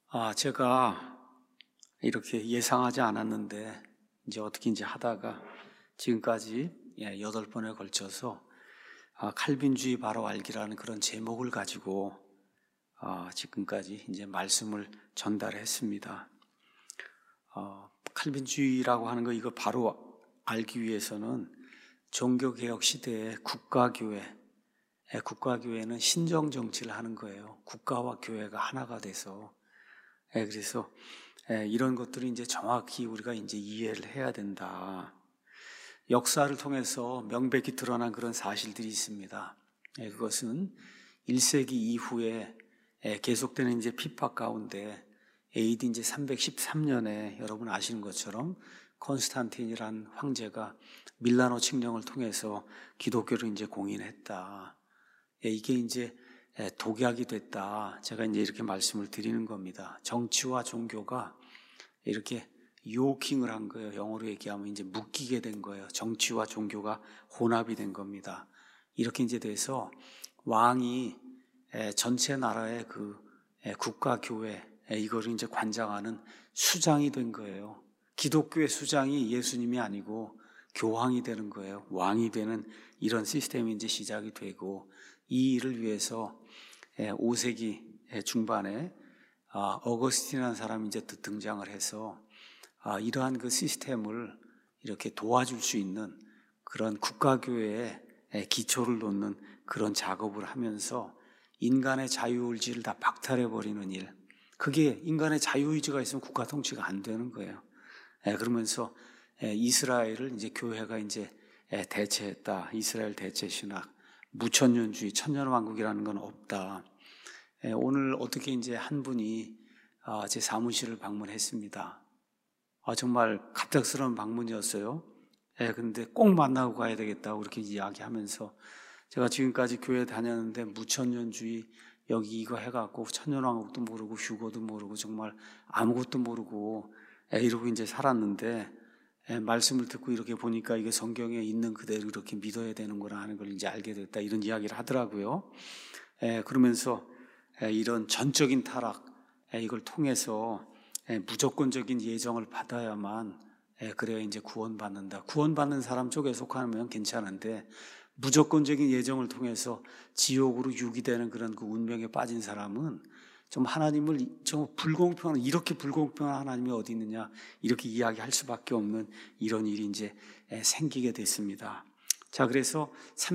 제가 이렇게 예상하지 않았는데, 어떻게 하다가 지금까지 8번에 걸쳐서 칼빈주의 바로 알기라는 그런 제목을 가지고 지금까지 말씀을 전달했습니다. 칼빈주의라고 하는 거 이거 바로 알기 위해서는 종교개혁 시대의 국가교회는 신정정치를 하는 거예요. 국가와 교회가 하나가 돼서. 그래서 이런 것들을 정확히 우리가 이해를 해야 된다. 역사를 통해서 명백히 드러난 그런 사실들이 있습니다. 그것은 1세기 이후에 계속되는 핍박 가운데 AD 313년에 여러분 아시는 것처럼 콘스탄틴이란 황제가 밀라노 칙령을 통해서 기독교를 공인했다. 이게 독약이 됐다. 제가 이렇게 말씀을 드리는 겁니다. 정치와 종교가 이렇게 요킹을 한 거예요. 영어로 얘기하면 묶이게 된 거예요. 정치와 종교가 혼합이 된 겁니다. 이렇게 돼서 왕이 전체 나라의 그 국가 교회 이거를 관장하는 수장이 된 거예요. 기독교의 수장이 예수님이 아니고 교황이 되는 거예요. 왕이 되는 이런 시스템이 시작이 되고, 이 일을 위해서 5세기 중반에 어거스틴이라는 사람이 등장을 해서 이러한 그 시스템을 이렇게 도와줄 수 있는 그런 국가교회의 기초를 놓는 그런 작업을 하면서 인간의 자유의지를 다 박탈해버리는 일, 그게 인간의 자유의지가 있으면 국가 통치가 안 되는 거예요. 그러면서 이스라엘을 교회가 대체했다. 이스라엘 대체 신학, 무천년주의, 천년왕국이라는 건 없다. 오늘 어떻게 한 분이 제 사무실을 방문했습니다. 정말 갑작스러운 방문이었어요. 근데 꼭 만나고 가야 되겠다고 그렇게 이야기하면서, 제가 지금까지 교회 다녔는데 무천년주의 여기 이거 해갖고 천년왕국도 모르고 휴거도 모르고 정말 아무것도 모르고 이러고 살았는데, 말씀을 듣고 이렇게 보니까 이게 성경에 있는 그대로 이렇게 믿어야 되는구나 하는 걸 알게 됐다, 이런 이야기를 하더라고요. 그러면서 이런 전적인 타락, 이걸 통해서 무조건적인 예정을 받아야만 그래야 구원받는다. 구원받는 사람 쪽에 속하면 괜찮은데, 무조건적인 예정을 통해서 지옥으로 유기되는 그런 그 운명에 빠진 사람은 좀 하나님을 이렇게 불공평한 하나님이 어디 있느냐, 이렇게 이야기할 수밖에 없는 이런 일이 생기게 됐습니다. 자, 그래서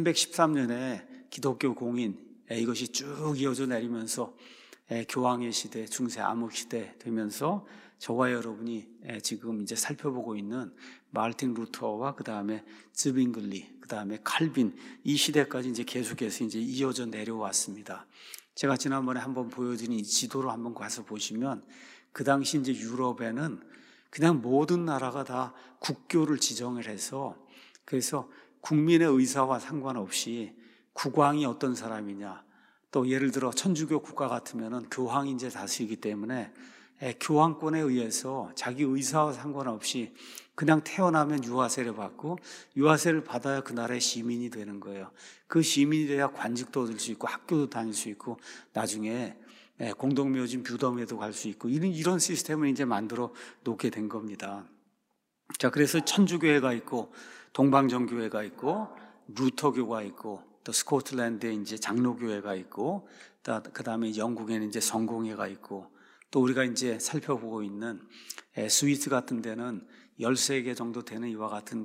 313년에 기독교 공인, 이것이 쭉 이어져 내리면서 교황의 시대, 중세 암흑 시대 되면서 저와 여러분이 지금 살펴보고 있는 마르틴 루터와 그 다음에 즈빙글리, 그 다음에 칼빈, 이 시대까지 계속해서 이어져 내려왔습니다. 제가 지난번에 한번 보여드린 이 지도로 한번 가서 보시면, 그 당시 유럽에는 그냥 모든 나라가 다 국교를 지정을 해서, 그래서 국민의 의사와 상관없이 국왕이 어떤 사람이냐, 또 예를 들어 천주교 국가 같으면은 교황이 다스리기 때문에 교황권에 의해서 자기 의사와 상관없이 그냥 태어나면 유아세를 받고, 유아세를 받아야 그 나라의 시민이 되는 거예요. 그 시민이 돼야 관직도 얻을 수 있고 학교도 다닐 수 있고 나중에 공동묘진 뷰덤에도 갈 수 있고, 이런 시스템을 만들어 놓게 된 겁니다. 자, 그래서 천주교회가 있고 동방정교회가 있고 루터교가 있고, 또 스코틀랜드에 장로교회가 있고, 그 다음에 영국에는 성공회가 있고, 또 우리가 살펴보고 있는 스위스 같은 데는 13개 정도 되는 이와 같은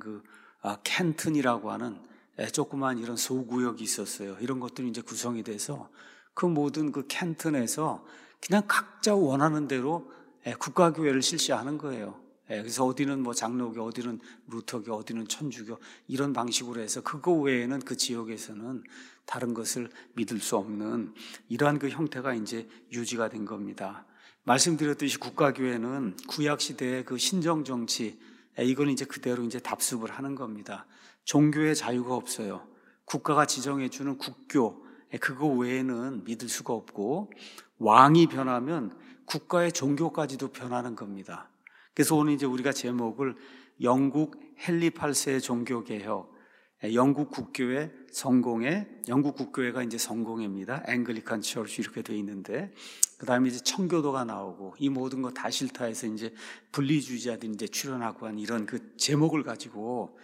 켄튼이라고 하는 조그만 이런 소구역이 있었어요. 이런 것들이 구성이 돼서 그 모든 켄튼에서 그냥 각자 원하는 대로 국가교회를 실시하는 거예요. 그래서 어디는 장로교, 어디는 루터교, 어디는 천주교, 이런 방식으로 해서 그거 외에는 그 지역에서는 다른 것을 믿을 수 없는 이러한 형태가 유지가 된 겁니다. 말씀드렸듯이 국가교회는 구약시대의 신정정치, 이건 그대로 답습을 하는 겁니다. 종교의 자유가 없어요. 국가가 지정해주는 국교, 그거 외에는 믿을 수가 없고, 왕이 변하면 국가의 종교까지도 변하는 겁니다. 그래서 오늘 우리가 제목을 영국 헨리 8세의 종교개혁, 영국 국교의 성공회, 영국 국교회가 성공회입니다. 앵글리칸 처치 이렇게 되어 있는데, 그다음에 이제 청교도가 나오고 이 모든 거 다 싫다 해서 이제 분리주의자들이 이제 출현하고 한 이런 그 제목을 가지고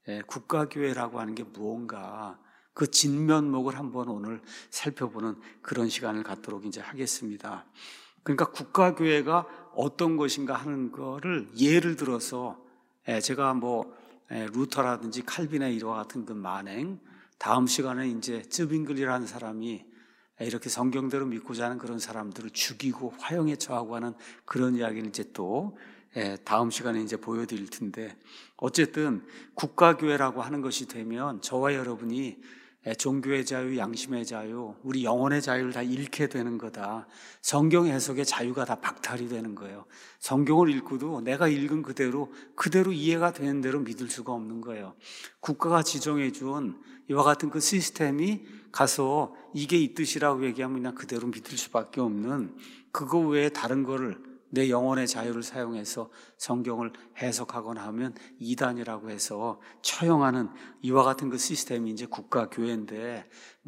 국가교회라고 하는 게 무언가 그 진면목을 한번 오늘 살펴보는 그런 시간을 갖도록 이제 하겠습니다. 그러니까 국가교회가 어떤 것인가 하는 거를 예를 들어서 제가 뭐 루터라든지 칼빈의 이와 같은 그 만행, 다음 시간에 이제 쯔빙글이라는 사람이 이렇게 성경대로 믿고자 하는 그런 사람들을 죽이고 화형에 처하고 하는 그런 이야기를 이제 또 다음 시간에 이제 보여드릴 텐데, 어쨌든 국가교회라고 하는 것이 되면 저와 여러분이 종교의 자유, 양심의 자유, 우리 영혼의 자유를 다 잃게 되는 거다. 성경 해석의 자유가 다 박탈이 되는 거예요. 성경을 읽고도 내가 읽은 그대로 이해가 되는 대로 믿을 수가 없는 거예요. 국가가 지정해 준 이와 같은 그 시스템이 가서 이게 이 뜻이라고 얘기하면 그냥 그대로 믿을 수밖에 없는, 그거 외에 다른 거를 내 영혼의 자유를 사용해서 성경을 해석하거나 하면 이단이라고 해서 처형하는 이와 같은 그 시스템이 이제 국가교회인데,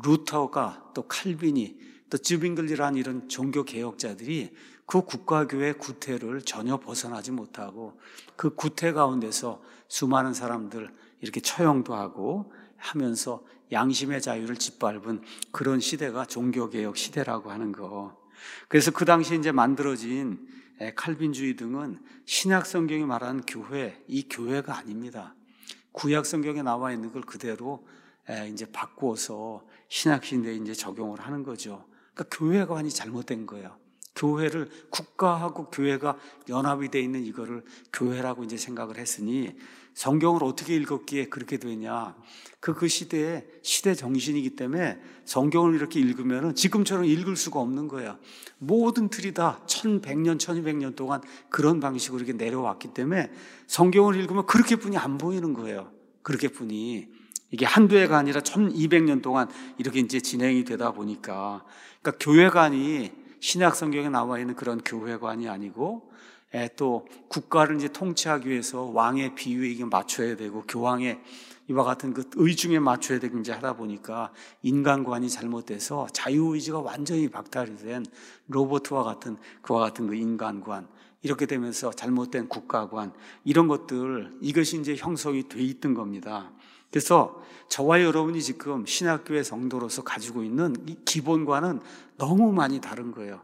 루터가 또 칼빈이 또 쯔빙글이라는 이런 종교개혁자들이 그 국가교회 구태를 전혀 벗어나지 못하고 그 구태 가운데서 수많은 사람들 이렇게 처형도 하고 하면서 양심의 자유를 짓밟은 그런 시대가 종교개혁 시대라고 하는 거. 그래서 그 당시에 이제 만들어진 칼빈주의 등은 신약 성경이 말하는 교회, 이 교회가 아닙니다. 구약 성경에 나와 있는 걸 그대로 이제 바꾸어서 신약 시대에 이제 적용을 하는 거죠. 그러니까 교회가 완전히 잘못된 거예요. 교회를, 국가하고 교회가 연합이 되어 있는 이거를 교회라고 이제 생각을 했으니 성경을 어떻게 읽었기에 그렇게 되냐. 그 시대의 시대 정신이기 때문에 성경을 이렇게 읽으면 지금처럼 읽을 수가 없는 거예요. 모든 틀이 다 1100년, 1200년 동안 그런 방식으로 이렇게 내려왔기 때문에 성경을 읽으면 그렇게 뿐이 안 보이는 거예요. 그렇게 뿐이. 이게 한두 해가 아니라 1200년 동안 이렇게 이제 진행이 되다 보니까, 그러니까 교회관이 신약 성경에 나와 있는 그런 교회관이 아니고 또 국가를 이제 통치하기 위해서 왕의 비유에 이게 맞춰야 되고 교황의 이와 같은 그 의중에 맞춰야 되고 이제 하다 보니까 인간관이 잘못돼서 자유의지가 완전히 박탈이 된 로버트와 같은 그와 같은 그 인간관, 이렇게 되면서 잘못된 국가관, 이런 것들, 이것이 이제 형성이 돼 있던 겁니다. 그래서 저와 여러분이 지금 신학교의 성도로서 가지고 있는 이 기본과는 너무 많이 다른 거예요.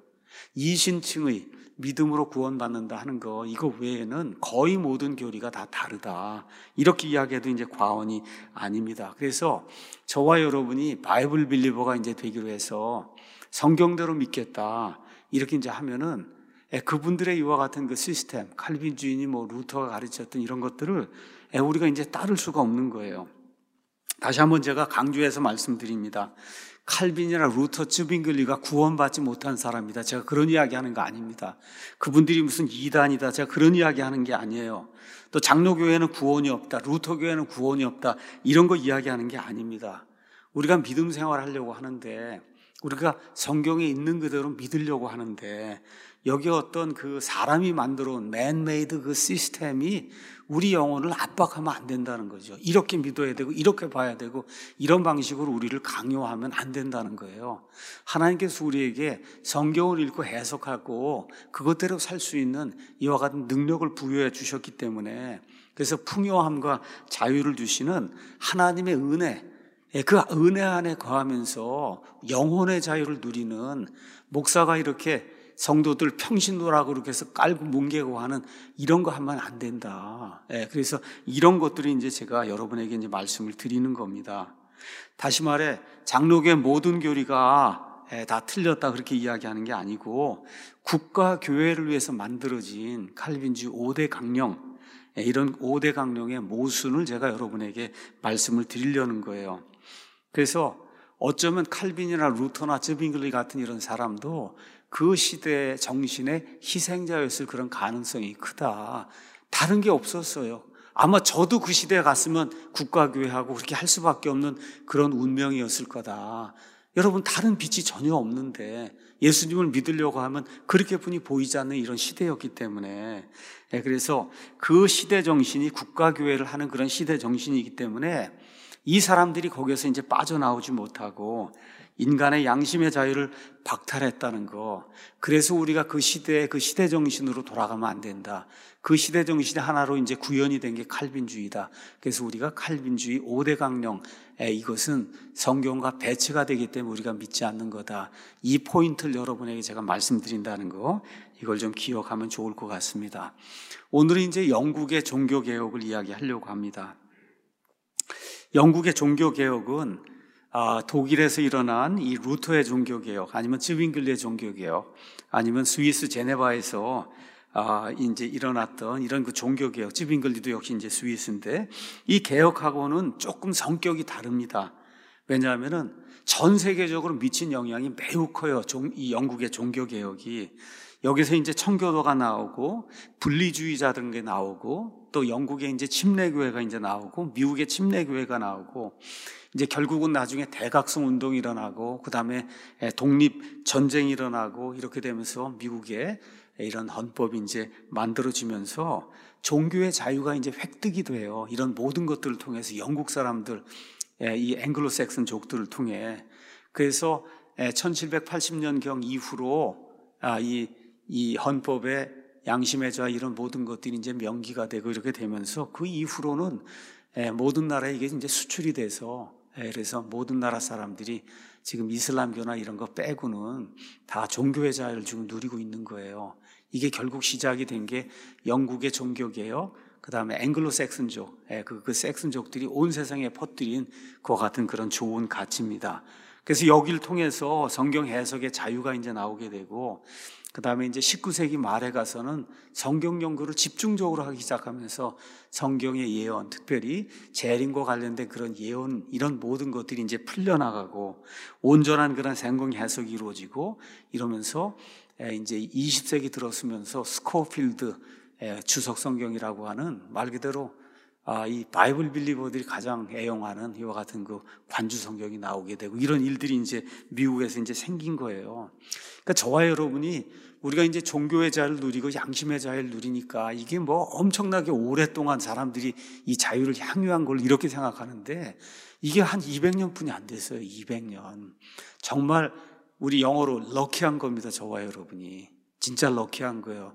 이신층의 믿음으로 구원받는다 하는 거, 이거 외에는 거의 모든 교리가 다 다르다, 이렇게 이야기해도 이제 과언이 아닙니다. 그래서 저와 여러분이 바이블 빌리버가 이제 되기로 해서 성경대로 믿겠다, 이렇게 이제 하면은 그분들의 이와 같은 그 시스템, 칼빈주의니 뭐 루터가 가르쳤던 이런 것들을 우리가 이제 따를 수가 없는 거예요. 다시 한번 제가 강조해서 말씀드립니다. 칼빈이나 루터, 쯔빙글리가 구원받지 못한 사람이다, 제가 그런 이야기하는 거 아닙니다. 그분들이 무슨 이단이다, 제가 그런 이야기하는 게 아니에요. 또 장로교회는 구원이 없다, 루터교회는 구원이 없다, 이런 거 이야기하는 게 아닙니다. 우리가 믿음 생활하려고 하는데, 우리가 성경에 있는 그대로 믿으려고 하는데, 여기 어떤 그 사람이 만들어 온 맨메이드 그 시스템이 우리 영혼을 압박하면 안 된다는 거죠. 이렇게 믿어야 되고 이렇게 봐야 되고 이런 방식으로 우리를 강요하면 안 된다는 거예요. 하나님께서 우리에게 성경을 읽고 해석하고 그것대로 살 수 있는 이와 같은 능력을 부여해 주셨기 때문에, 그래서 풍요함과 자유를 주시는 하나님의 은혜, 그 은혜 안에 거하면서 영혼의 자유를 누리는, 목사가 이렇게 성도들 평신도라고 그렇게 해서 깔고 뭉개고 하는 이런 거 하면 안 된다. 그래서 이런 것들이 이제 제가 여러분에게 이제 말씀을 드리는 겁니다. 다시 말해, 장로교의 모든 교리가 다 틀렸다 그렇게 이야기하는 게 아니고, 국가 교회를 위해서 만들어진 칼빈주의 5대 강령, 이런 5대 강령의 모순을 제가 여러분에게 말씀을 드리려는 거예요. 그래서 어쩌면 칼빈이나 루터나 쯔빙글리 같은 이런 사람도 그 시대의 정신의 희생자였을 그런 가능성이 크다. 다른 게 없었어요. 아마 저도 그 시대에 갔으면 국가교회하고 그렇게 할 수밖에 없는 그런 운명이었을 거다. 여러분, 다른 빛이 전혀 없는데 예수님을 믿으려고 하면 그렇게 분이 보이지 않는 이런 시대였기 때문에, 그래서 그 시대 정신이 국가교회를 하는 그런 시대 정신이기 때문에 이 사람들이 거기에서 이제 빠져나오지 못하고 인간의 양심의 자유를 박탈했다는 거. 그래서 우리가 그 시대 정신으로 돌아가면 안 된다. 그 시대 정신이 하나로 이제 구현이 된 게 칼빈주의다. 그래서 우리가 칼빈주의 5대 강령, 이것은 성경과 배치가 되기 때문에 우리가 믿지 않는 거다. 이 포인트를 여러분에게 제가 말씀드린다는 거, 이걸 좀 기억하면 좋을 것 같습니다. 오늘은 이제 영국의 종교개혁을 이야기하려고 합니다. 영국의 종교개혁은 독일에서 일어난 이 루터의 종교개혁, 아니면 쯔윙글리의 종교개혁, 아니면 스위스 제네바에서 이제 일어났던 이런 그 종교개혁, 쯔윙글리도 역시 이제 스위스인데, 이 개혁하고는 조금 성격이 다릅니다. 왜냐하면은 전 세계적으로 미친 영향이 매우 커요. 이 영국의 종교개혁이. 여기서 이제 청교도가 나오고 분리주의자들은 게 나오고, 또 영국의 이제 침례교회가 이제 나오고, 미국의 침례교회가 나오고, 이제 결국은 나중에 대각성 운동이 일어나고, 그 다음에 독립 전쟁이 일어나고, 이렇게 되면서 미국의 이런 헌법이 이제 만들어지면서 종교의 자유가 이제 획득이 돼요. 이런 모든 것들을 통해서 영국 사람들, 이 앵글로색슨족들을 통해. 그래서 1780년경 이후로 이 헌법의 양심의 자유, 이런 모든 것들이 이제 명기가 되고 이렇게 되면서, 그 이후로는 모든 나라에 이게 이제 수출이 돼서, 그래서 모든 나라 사람들이 지금 이슬람교나 이런 거 빼고는 다 종교의 자유를 지금 누리고 있는 거예요. 이게 결국 시작이 된 게 영국의 종교개혁, 그 다음에 앵글로색슨족, 그 색슨족들이 온 세상에 퍼뜨린 그와 같은 그런 좋은 가치입니다. 그래서 여기를 통해서 성경 해석의 자유가 이제 나오게 되고, 그 다음에 이제 19세기 말에 가서는 성경 연구를 집중적으로 하기 시작하면서 성경의 예언, 특별히 재림과 관련된 그런 예언, 이런 모든 것들이 이제 풀려나가고 온전한 그런 성경 해석이 이루어지고 이러면서 이제 20세기 들어서면서 스코필드 주석 성경이라고 하는, 말 그대로 이 바이블 빌리버들이 가장 애용하는 이와 같은 그 관주 성경이 나오게 되고, 이런 일들이 이제 미국에서 이제 생긴 거예요. 그러니까 저와 여러분이, 우리가 이제 종교의 자유를 누리고 양심의 자유를 누리니까 이게 뭐 엄청나게 오랫동안 사람들이 이 자유를 향유한 걸 이렇게 생각하는데, 이게 한 200년뿐이 안 됐어요. 200년. 정말 우리 영어로 럭키한 겁니다. 저와 여러분이 진짜 럭키한 거예요.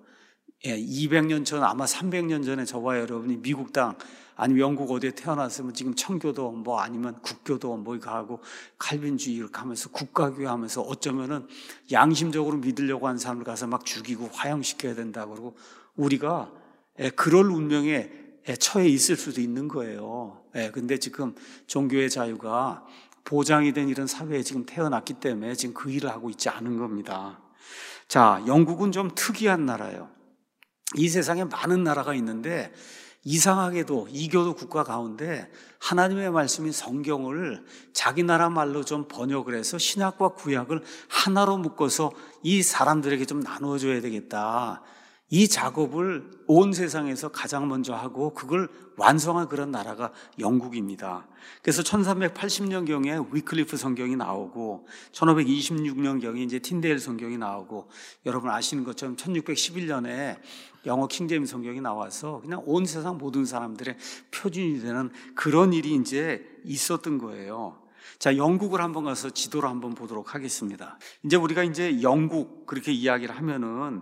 200년 전, 아마 300년 전에 저와 여러분이 미국 땅, 아니면 영국 어디에 태어났으면 지금 청교도 뭐 아니면 국교도 뭐 이거 하고 칼빈주의 이렇게 하면서 국가교회 하면서, 어쩌면은 양심적으로 믿으려고 하는 사람을 가서 막 죽이고 화형시켜야 된다 그러고, 우리가 그럴 운명에 처해 있을 수도 있는 거예요. 근데 지금 종교의 자유가 보장이 된 이런 사회에 지금 태어났기 때문에 지금 그 일을 하고 있지 않은 겁니다. 자, 영국은 좀 특이한 나라예요. 이 세상에 많은 나라가 있는데 이상하게도 이교도 국가 가운데 하나님의 말씀인 성경을 자기 나라 말로 좀 번역을 해서 신약과 구약을 하나로 묶어서 이 사람들에게 좀 나눠줘야 되겠다. 이 작업을 온 세상에서 가장 먼저 하고 그걸 완성한 그런 나라가 영국입니다. 그래서 1380년경에 위클리프 성경이 나오고 1526년경에 이제 틴데일 성경이 나오고, 여러분 아시는 것처럼 1611년에 영어 킹제임스 성경이 나와서 그냥 온 세상 모든 사람들의 표준이 되는 그런 일이 이제 있었던 거예요. 자, 영국을 한번 가서 지도를 한번 보도록 하겠습니다. 이제 우리가 이제 영국 그렇게 이야기를 하면은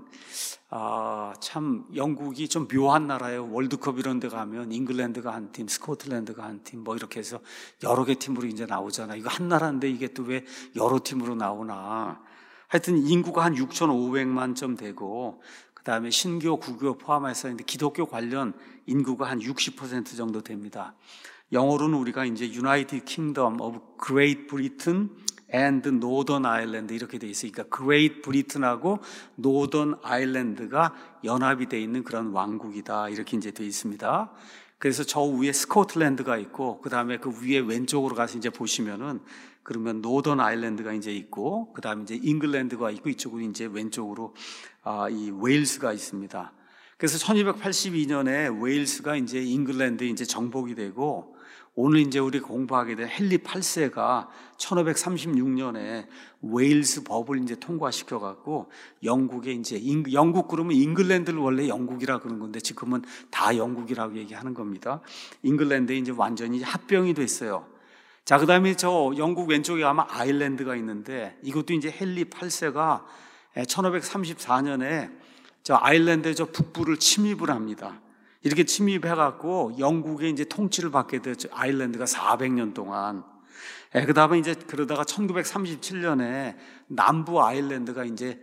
참 영국이 좀 묘한 나라예요. 월드컵 이런 데 가면 잉글랜드가 한 팀, 스코틀랜드가 한 팀, 뭐 이렇게 해서 여러 개 팀으로 이제 나오잖아. 이거 한 나라인데 이게 또 왜 여러 팀으로 나오나. 하여튼 인구가 한 6,500만 점 되고, 그 다음에 신교, 구교 포함해서 이제 기독교 관련 인구가 한 60% 정도 됩니다. 영어로는 우리가 이제 United Kingdom of Great Britain and Northern Ireland 이렇게 돼 있으니까, Great Britain하고 Northern Ireland가 연합이 돼 있는 그런 왕국이다, 이렇게 이제 돼 있습니다. 그래서 저 위에 스코틀랜드가 있고, 그 다음에 그 위에 왼쪽으로 가서 이제 보시면은, 그러면 노던 아일랜드가 이제 있고, 그 다음에 이제 잉글랜드가 있고, 이쪽으로 이제 왼쪽으로 이 웨일스가 있습니다. 그래서 1282년에 웨일스가 이제 잉글랜드에 이제 정복이 되고, 오늘 이제 우리 공부하게 된 헨리 8세가 1536년에 웨일스 법을 이제 통과시켜 갖고 영국에 이제 영국 그러면 잉글랜드를 원래 영국이라 그런 건데 지금은 다 영국이라고 얘기하는 겁니다. 잉글랜드에 이제 완전히 합병이 됐어요. 자, 그 다음에 저 영국 왼쪽에 가면 아일랜드가 있는데, 이것도 이제 헨리 8세가 1534년에 저 아일랜드의 저 북부를 침입을 합니다. 이렇게 침입해갖고 영국의 이제 통치를 받게 되죠. 아일랜드가 400년 동안. 그 다음에 이제 그러다가 1937년에 남부 아일랜드가 이제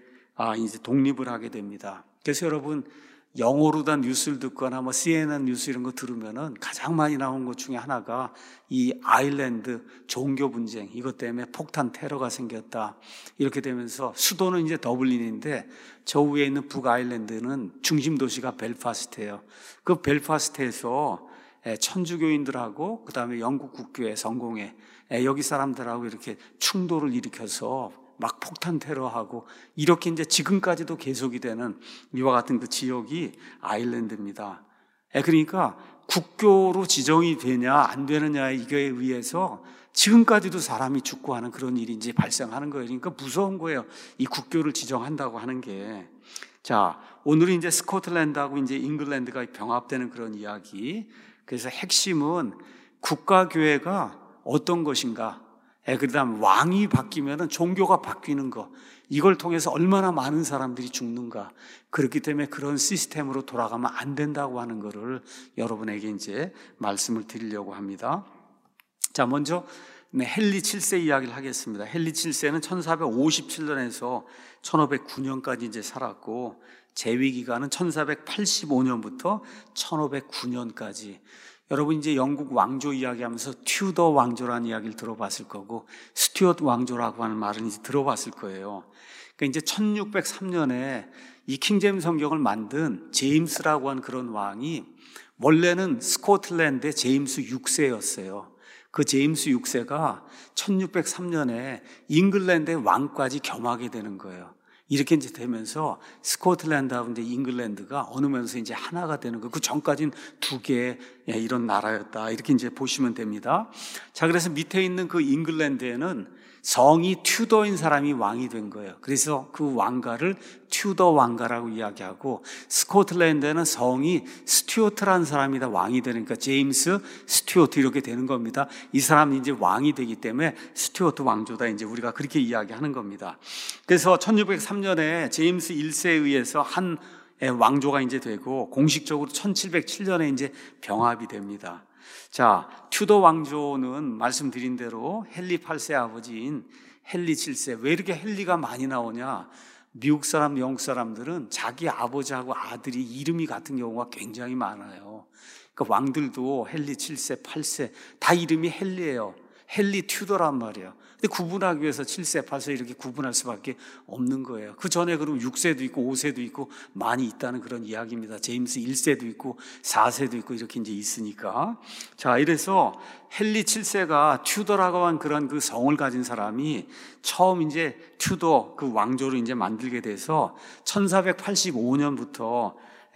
독립을 하게 됩니다. 그래서 여러분, 영어로 된 뉴스를 듣거나 뭐 CNN 뉴스 이런 거 들으면은 가장 많이 나온 것 중에 하나가 이 아일랜드 종교 분쟁, 이것 때문에 폭탄 테러가 생겼다. 이렇게 되면서 수도는 이제 더블린인데 저 위에 있는 북아일랜드는 중심 도시가 벨파스트예요. 그 벨파스트에서 천주교인들하고 그 다음에 영국 국교회 성공회 여기 사람들하고 이렇게 충돌을 일으켜서 막 폭탄 테러하고 이렇게 이제 지금까지도 계속이 되는 이와 같은 그 지역이 아일랜드입니다. 그러니까 국교로 지정이 되냐 안 되느냐 이거에 의해서 지금까지도 사람이 죽고 하는 그런 일이 이제 발생하는 거예요. 그러니까 무서운 거예요. 이 국교를 지정한다고 하는 게. 자, 오늘은 이제 스코틀랜드하고 이제 잉글랜드가 병합되는 그런 이야기. 그래서 핵심은 국가교회가 어떤 것인가. 그다음 왕이 바뀌면은 종교가 바뀌는 거, 이걸 통해서 얼마나 많은 사람들이 죽는가. 그렇기 때문에 그런 시스템으로 돌아가면 안 된다고 하는 것을 여러분에게 이제 말씀을 드리려고 합니다. 자, 먼저 헨리 7세 이야기를 하겠습니다. 헨리 7세는 1457년에서 1509년까지 이제 살았고, 재위 기간은 1485년부터 1509년까지. 여러분 이제 영국 왕조 이야기하면서 튜더 왕조라는 이야기를 들어봤을 거고, 스튜어트 왕조라고 하는 말은 이제 들어봤을 거예요. 그러니까 이제 1603년에 이 킹제임스 성경을 만든 제임스라고 하는 그런 왕이 원래는 스코틀랜드의 제임스 6세였어요. 그 제임스 6세가 1603년에 잉글랜드의 왕까지 겸하게 되는 거예요. 이렇게 이제 되면서 스코틀랜드하고 이제 잉글랜드가 어느 면에서 이제 하나가 되는 거예요. 그 전까지는 두 개의 이런 나라였다. 이렇게 이제 보시면 됩니다. 자, 그래서 밑에 있는 그 잉글랜드에는 성이 튜더인 사람이 왕이 된 거예요. 그래서 그 왕가를 튜더 왕가라고 이야기하고, 스코틀랜드에는 성이 스튜어트라는 사람이 다 왕이 되니까 제임스 스튜어트 이렇게 되는 겁니다. 이 사람이 이제 왕이 되기 때문에 스튜어트 왕조다, 이제 우리가 그렇게 이야기하는 겁니다. 그래서 1603년에 제임스 1세에 의해서 한 왕조가 이제 되고, 공식적으로 1707년에 이제 병합이 됩니다. 자, 튜더 왕조는 말씀드린 대로 헨리 8세 아버지인 헨리 7세. 왜 이렇게 헨리가 많이 나오냐? 미국 사람, 영국 사람들은 자기 아버지하고 아들이 이름이 같은 경우가 굉장히 많아요. 그러니까 왕들도 헨리 7세, 8세 다 이름이 헨리예요. 헨리 튜더란 말이에요. 근데 구분하기 위해서 7세, 8세 이렇게 구분할 수밖에 없는 거예요. 그 전에 그럼 6세도 있고 5세도 있고 많이 있다는 그런 이야기입니다. 제임스 1세도 있고 4세도 있고 이렇게 이제 있으니까. 자, 이래서 헨리 7세가 튜더라고 한 그런 그 성을 가진 사람이 처음 이제 튜더 그 왕조를 이제 만들게 돼서 1485년부터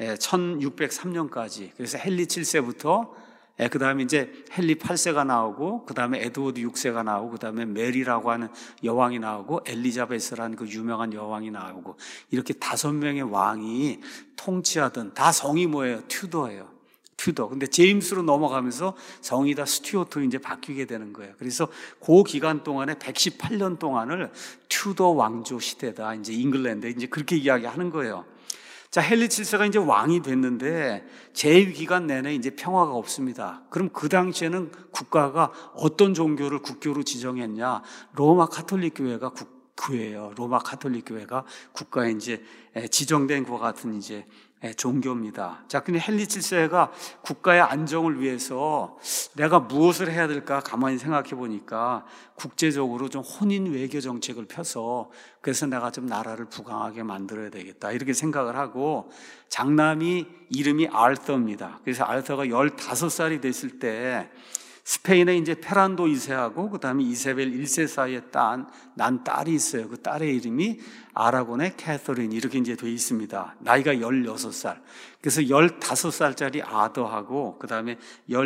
1603년까지, 그래서 헨리 7세부터 그 다음에 이제 헨리 8세가 나오고, 그 다음에 에드워드 6세가 나오고, 그 다음에 메리라고 하는 여왕이 나오고, 엘리자베스라는 그 유명한 여왕이 나오고, 이렇게 5명의 왕이 통치하던, 다 성이 뭐예요? 튜더예요. 튜더. 근데 제임스로 넘어가면서 성이 다 스튜어트로 이제 바뀌게 되는 거예요. 그래서 그 기간 동안에 118년 동안을 튜더 왕조 시대다. 이제 잉글랜드 이제 그렇게 이야기하는 거예요. 자, 헨리 7세가 이제 왕이 됐는데 재위 기간 내내 이제 평화가 없습니다. 그럼 그 당시에는 국가가 어떤 종교를 국교로 지정했냐? 로마 카톨릭 교회가 국교예요. 로마 카톨릭 교회가 국가에 이제 지정된 것과 같은 이제 종교입니다. 자, 근데 헨리 7세가 국가의 안정을 위해서 내가 무엇을 해야 될까 가만히 생각해 보니까 국제적으로 좀 혼인 외교 정책을 펴서, 그래서 내가 좀 나라를 부강하게 만들어야 되겠다 이렇게 생각을 하고, 장남이 이름이 알터입니다. 그래서 알터가 15살이 됐을 때 스페인에 이제 페란도 2세하고 그 다음에 이세벨 1세 사이에 난 딸이 있어요. 그 딸의 이름이 아라곤의 캐서린 이렇게 이제 되어 있습니다. 나이가 16살. 그래서 15살짜리 아더하고 그 다음에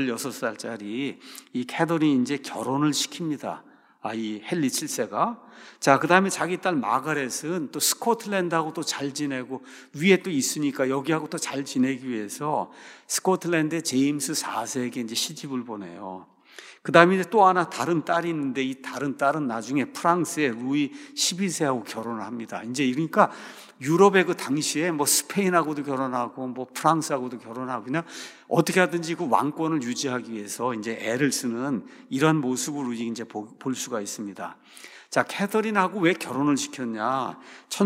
16살짜리 이 캐서린이 이제 결혼을 시킵니다. 이 헨리 7세가. 자, 그 다음에 자기 딸 마가렛은 또 스코틀랜드하고 또 잘 지내고 위에 또 있으니까 여기하고 또 잘 지내기 위해서 스코틀랜드의 제임스 4세에게 이제 시집을 보내요. 그 다음에 이제 또 하나 다른 딸이 있는데 이 다른 딸은 나중에 프랑스의 루이 12세하고 결혼을 합니다. 이제 그러니까 유럽의 그 당시에 뭐 스페인하고도 결혼하고 뭐 프랑스하고도 결혼하고 그냥 어떻게 하든지 그 왕권을 유지하기 위해서 이제 애를 쓰는 이런 모습으로 이제 볼 수가 있습니다. 자, 캐서린하고 왜 결혼을 시켰냐?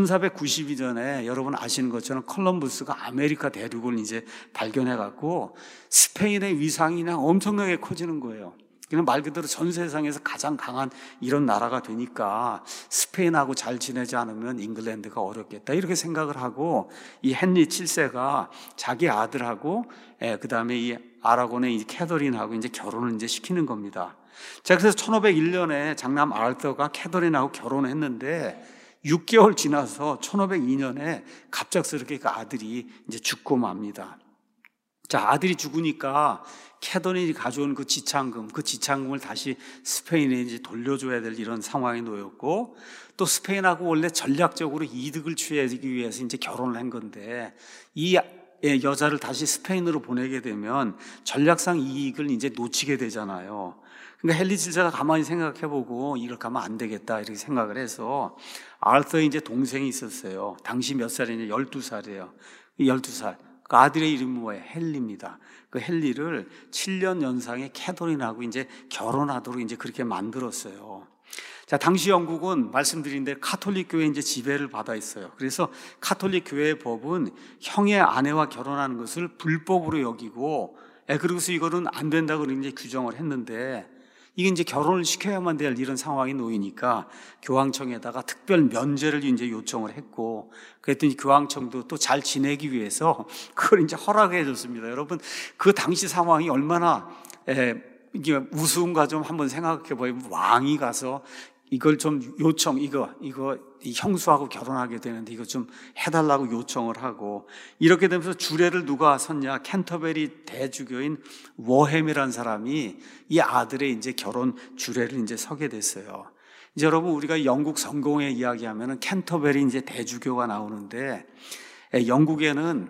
1492년에 여러분 아시는 것처럼 콜럼버스가 아메리카 대륙을 이제 발견해 갖고 스페인의 위상이 그냥 엄청나게 커지는 거예요. 그냥 말 그대로 전 세상에서 가장 강한 이런 나라가 되니까 스페인하고 잘 지내지 않으면 잉글랜드가 어렵겠다 이렇게 생각을 하고 이 헨리 7세가 자기 아들하고 그 다음에 이 아라곤의 이 캐서린하고 이제 결혼을 이제 시키는 겁니다. 자, 그래서 1501년에 장남 아르터가 캐서린하고 결혼했는데 6개월 지나서 1502년에 갑작스럽게 그 아들이 이제 죽고 맙니다. 자, 아들이 죽으니까 캐서린이 가져온 그 지창금을 다시 스페인에 이제 돌려줘야 될 이런 상황에 놓였고, 또 스페인하고 원래 전략적으로 이득을 취하기 위해서 이제 결혼을 한 건데, 이 여자를 다시 스페인으로 보내게 되면 전략상 이익을 이제 놓치게 되잖아요. 그러니까 헨리 7세가 가만히 생각해보고 이걸 가면 안 되겠다 이렇게 생각을 해서 아르터의 이제 동생이 있었어요. 당시 몇 살이냐? 12살이에요. 12살. 그 아들의 이름이 뭐예요? 헨리입니다. 그 헨리를 7년 연상의 캐서린하고 이제 결혼하도록 이제 그렇게 만들었어요. 자, 당시 영국은 말씀드린 대로 카톨릭 교회 이제 지배를 받아 있어요. 그래서 카톨릭 교회의 법은 형의 아내와 결혼하는 것을 불법으로 여기고, 그리고서 이거는 안 된다고 이제 규정을 했는데, 이게 이제 결혼을 시켜야만 될 이런 상황이 놓이니까 교황청에다가 특별 면제를 이제 요청을 했고, 그랬더니 교황청도 또 잘 지내기 위해서 그걸 이제 허락해 줬습니다. 여러분, 그 당시 상황이 얼마나 이게 우스운가 좀 한번 생각해 보면, 왕이 가서 이걸 좀 이 형수하고 결혼하게 되는데 이거 좀 해달라고 요청을 하고, 이렇게 되면서 주례를 누가 섰냐? 캔터베리 대주교인 워햄이라는 사람이 이 아들의 이제 결혼 주례를 이제 서게 됐어요. 이제 여러분, 우리가 영국 성공회 이야기하면은 캔터베리 이제 대주교가 나오는데, 영국에는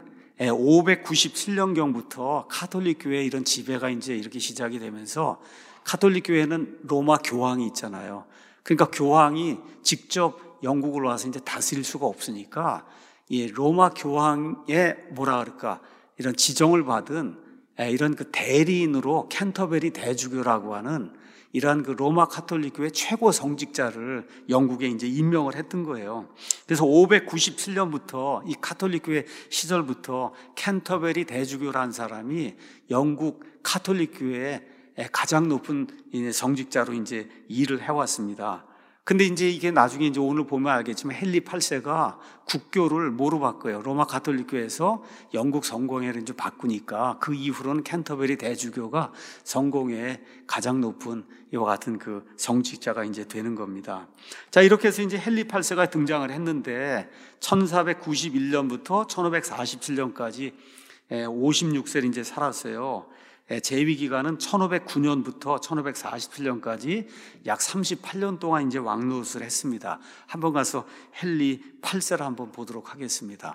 597년경부터 카톨릭 교회 이런 지배가 이제 이렇게 시작이 되면서, 카톨릭 교회는 로마 교황이 있잖아요. 그러니까 교황이 직접 영국으로 와서 이제 다스릴 수가 없으니까 이 로마 교황의 이런 지정을 받은 이런 그 대리인으로 캔터베리 대주교라고 하는 이러한 그 로마 카톨릭 교회 최고 성직자를 영국에 이제 임명을 했던 거예요. 그래서 597년부터 이 카톨릭 교회 시절부터 캔터베리 대주교라는 사람이 영국 카톨릭 교회의 가장 높은 성직자로 이제 일을 해왔습니다. 근데 이제 이게 나중에 이제 오늘 보면 알겠지만 헨리 8세가 국교를 뭐로 바꿔요? 로마 가톨릭 교회에서 영국 성공회를 이제 바꾸니까 그 이후로는 캔터베리 대주교가 성공회의 가장 높은 이와 같은 그 성직자가 이제 되는 겁니다. 자, 이렇게 해서 이제 헨리 8세가 등장을 했는데 1491년부터 1547년까지 56세를 이제 살았어요. 재위 기간은 1509년부터 1547년까지 약 38년 동안 이제 왕노릇을 했습니다. 한번 가서 헨리 8세를 한번 보도록 하겠습니다.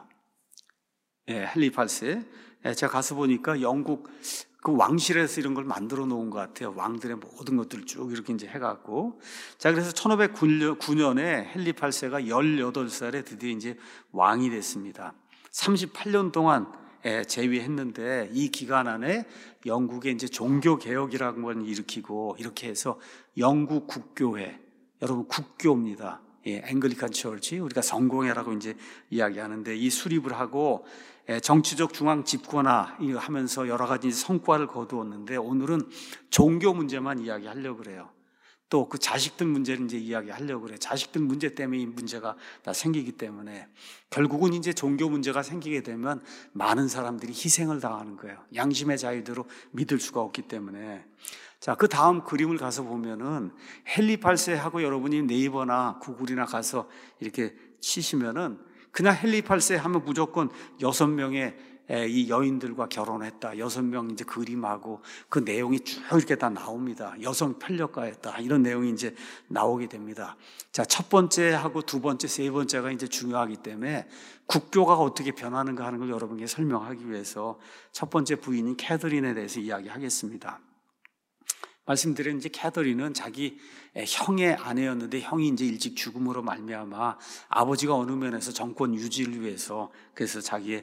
헨리 8세. 제가 가서 보니까 영국 그 왕실에서 이런 걸 만들어 놓은 것 같아요. 왕들의 모든 것들을 쭉 이렇게 이제 해갖고. 자, 그래서 1509년에 헨리 8세가 18살에 드디어 이제 왕이 됐습니다. 38년 동안 재위했는데 이 기간 안에 영국의 이제 종교 개혁이라는 걸 일으키고, 이렇게 해서 영국 국교회, 여러분 국교입니다. 앵글리칸 처치, 우리가 성공회라고 이제 이야기하는데 이 수립을 하고 정치적 중앙 집권화 하면서 여러 가지 성과를 거두었는데, 오늘은 종교 문제만 이야기하려고 그래요. 또 그 자식들 문제를 이제 이야기하려고 그래. 자식들 문제 때문에 이 문제가 다 생기기 때문에 결국은 이제 종교 문제가 생기게 되면 많은 사람들이 희생을 당하는 거예요. 양심의 자유대로 믿을 수가 없기 때문에. 자, 그 다음 그림을 가서 보면은 헨리 8세하고 여러분이 네이버나 구글이나 가서 이렇게 치시면은 그냥 헨리 8세 하면 무조건 6명의 이 여인들과 결혼했다, 6명 이제 그림하고 그 내용이 쭉 이렇게 다 나옵니다. 여성 편력가였다, 이런 내용이 이제 나오게 됩니다. 자, 첫 번째하고 두 번째, 세 번째가 이제 중요하기 때문에 국교가 어떻게 변하는가 하는 걸 여러분께 설명하기 위해서 첫 번째 부인인 캐서린에 대해서 이야기하겠습니다. 말씀드린 이제 캐더린은 자기 형의 아내였는데 형이 이제 일찍 죽음으로 말미암아 아버지가 어느 면에서 정권 유지를 위해서 그래서 자기의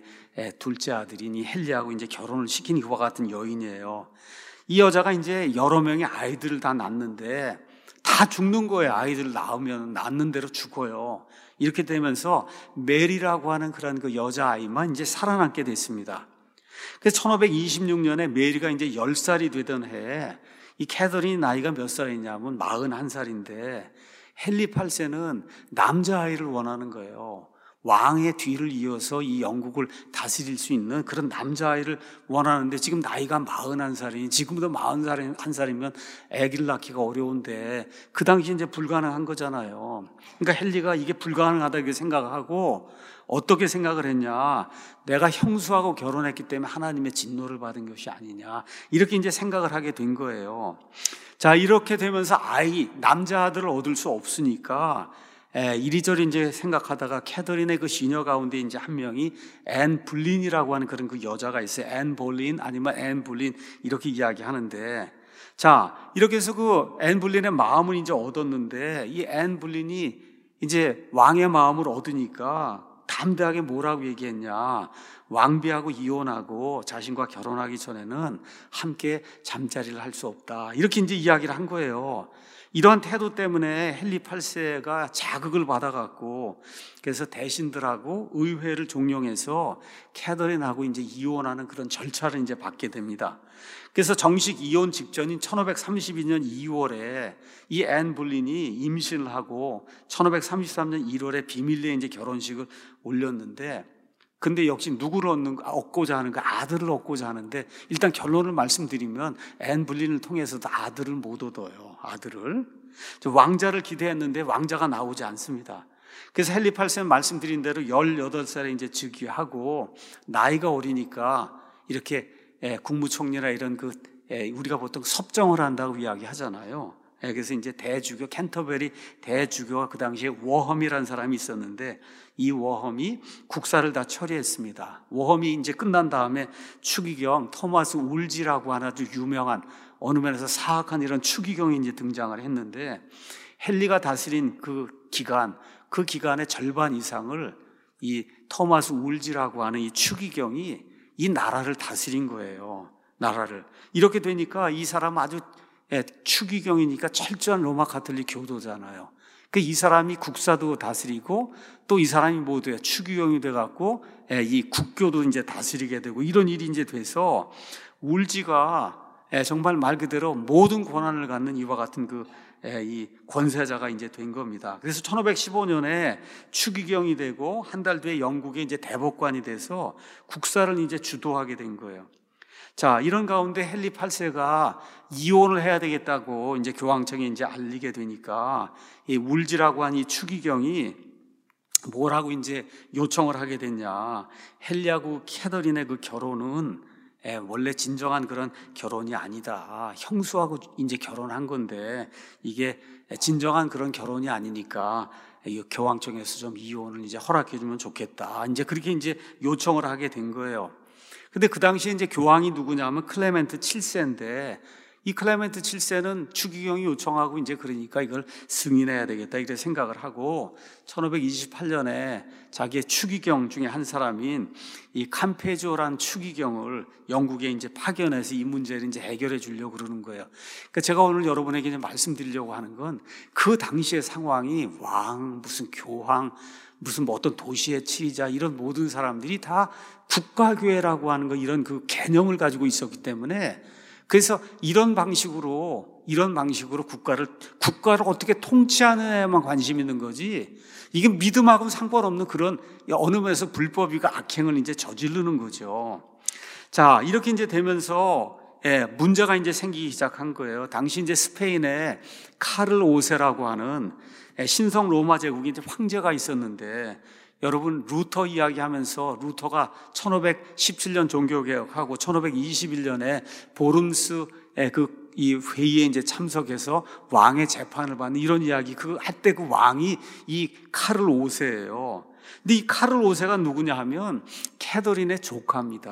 둘째 아들인 이 헨리하고 이제 결혼을 시킨 그와 같은 여인이에요. 이 여자가 이제 여러 명의 아이들을 다 낳는데 다 죽는 거예요. 아이들을 낳는 대로 죽어요. 이렇게 되면서 메리라고 하는 그런 그 여자아이만 이제 살아남게 됐습니다. 그래서 1526년에 메리가 이제 10살이 되던 해에 이 캐더린이 나이가 몇 살이냐면 41살인데 헨리 8세는 남자아이를 원하는 거예요. 왕의 뒤를 이어서 이 영국을 다스릴 수 있는 그런 남자아이를 원하는데 지금 나이가 41살이니 지금부터 41살이면 아기를 낳기가 어려운데 그 당시 이제 불가능한 거잖아요. 그러니까 헨리가 이게 불가능하다 이렇게 생각하고 어떻게 생각을 했냐. 내가 형수하고 결혼했기 때문에 하나님의 진노를 받은 것이 아니냐. 이렇게 이제 생각을 하게 된 거예요. 자, 이렇게 되면서 남자 아들을 얻을 수 없으니까 이리저리 이제 생각하다가 캐더린의 그 시녀 가운데 이제 한 명이 앤 볼린이라고 하는 그런 그 여자가 있어요. 앤 볼린 아니면 앤 볼린 이렇게 이야기하는데 자, 이렇게 해서 그 앤 볼린의 마음을 이제 얻었는데 이 앤 볼린이 이제 왕의 마음을 얻으니까 담대하게 뭐라고 얘기했냐. 왕비하고 이혼하고 자신과 결혼하기 전에는 함께 잠자리를 할 수 없다. 이렇게 이제 이야기를 한 거예요. 이러한 태도 때문에 헨리 8세가 자극을 받아갖고 그래서 대신들하고 의회를 종용해서 캐더린하고 이제 이혼하는 그런 절차를 이제 받게 됩니다. 그래서 정식 이혼 직전인 1532년 2월에 이 앤 볼린이 임신을 하고 1533년 1월에 비밀리에 이제 결혼식을 올렸는데 근데 역시 누구를 얻고자 하는가? 아들을 얻고자 하는데 일단 결론을 말씀드리면 앤 볼린을 통해서도 아들을 못 얻어요. 아들을. 왕자를 기대했는데 왕자가 나오지 않습니다. 그래서 헨리 8세는 말씀드린 대로 18살에 이제 즉위하고 나이가 어리니까 이렇게 국무총리나 이런 우리가 보통 섭정을 한다고 이야기하잖아요. 그래서 이제 대주교 캔터베리 대주교가 그 당시에 워험이라는 사람이 있었는데 이 워험이 국사를 다 처리했습니다. 워험이 이제 끝난 다음에 추기경 토마스 울지라고 하는 아주 유명한 어느 면에서 사악한 이런 추기경이 이제 등장을 했는데 헨리가 다스린 그 기간의 절반 이상을 이 토마스 울지라고 하는 이 추기경이 이 나라를 다스린 거예요. 나라를. 이렇게 되니까 이 사람은 아주 추기경이니까 철저한 로마 가톨릭 교도잖아요. 이 사람이 국사도 다스리고 또 이 사람이 모두 추기경이 돼갖고 이 국교도 이제 다스리게 되고 이런 일이 이제 돼서 울지가 정말 말 그대로 모든 권한을 갖는 이와 같은 이 권세자가 이제 된 겁니다. 그래서 1515년에 추기경이 되고 한 달 뒤에 영국의 이제 대법관이 돼서 국사를 이제 주도하게 된 거예요. 자, 이런 가운데 헨리 8세가 이혼을 해야 되겠다고 이제 교황청에 이제 알리게 되니까 이 울지라고 한 이 추기경이 뭐라고 이제 요청을 하게 됐냐. 헨리하고 캐더린의 그 결혼은 원래 진정한 그런 결혼이 아니다. 형수하고 이제 결혼한 건데 이게 진정한 그런 결혼이 아니니까 교황청에서 좀 이혼을 이제 허락해 주면 좋겠다. 이제 그렇게 이제 요청을 하게 된 거예요. 근데 그 당시에 이제 교황이 누구냐면 클레멘트 7세인데 이 클레멘트 7세는 추기경이 요청하고 이제 그러니까 이걸 승인해야 되겠다 이렇게 생각을 하고 1528년에 자기의 추기경 중에 한 사람인 이 캄페조라는 추기경을 영국에 이제 파견해서 이 문제를 이제 해결해 주려고 그러는 거예요. 그러니까 제가 오늘 여러분에게 이제 말씀드리려고 하는 건 그 당시의 상황이 왕, 무슨 교황, 무슨 뭐 어떤 도시의 치리자 이런 모든 사람들이 다 국가교회라고 하는 거 이런 그 개념을 가지고 있었기 때문에 그래서 이런 방식으로 국가를 어떻게 통치하느냐에만 관심 있는 거지 이게 믿음하고는 상관없는 그런 어느 면에서 불법이가 악행을 이제 저지르는 거죠. 자, 이렇게 이제 되면서 문제가 이제 생기기 시작한 거예요. 당시 이제 스페인에 카를 5세라고 하는 신성 로마 제국에 이제 황제가 있었는데 여러분 루터 이야기하면서 루터가 1517년 종교개혁하고 1521년에 보름스 이 회의에 이제 참석해서 왕의 재판을 받는 이런 이야기 한때 그 왕이 이 카를 5세예요. 근데 이 카를 5세가 누구냐 하면 캐더린의 조카입니다.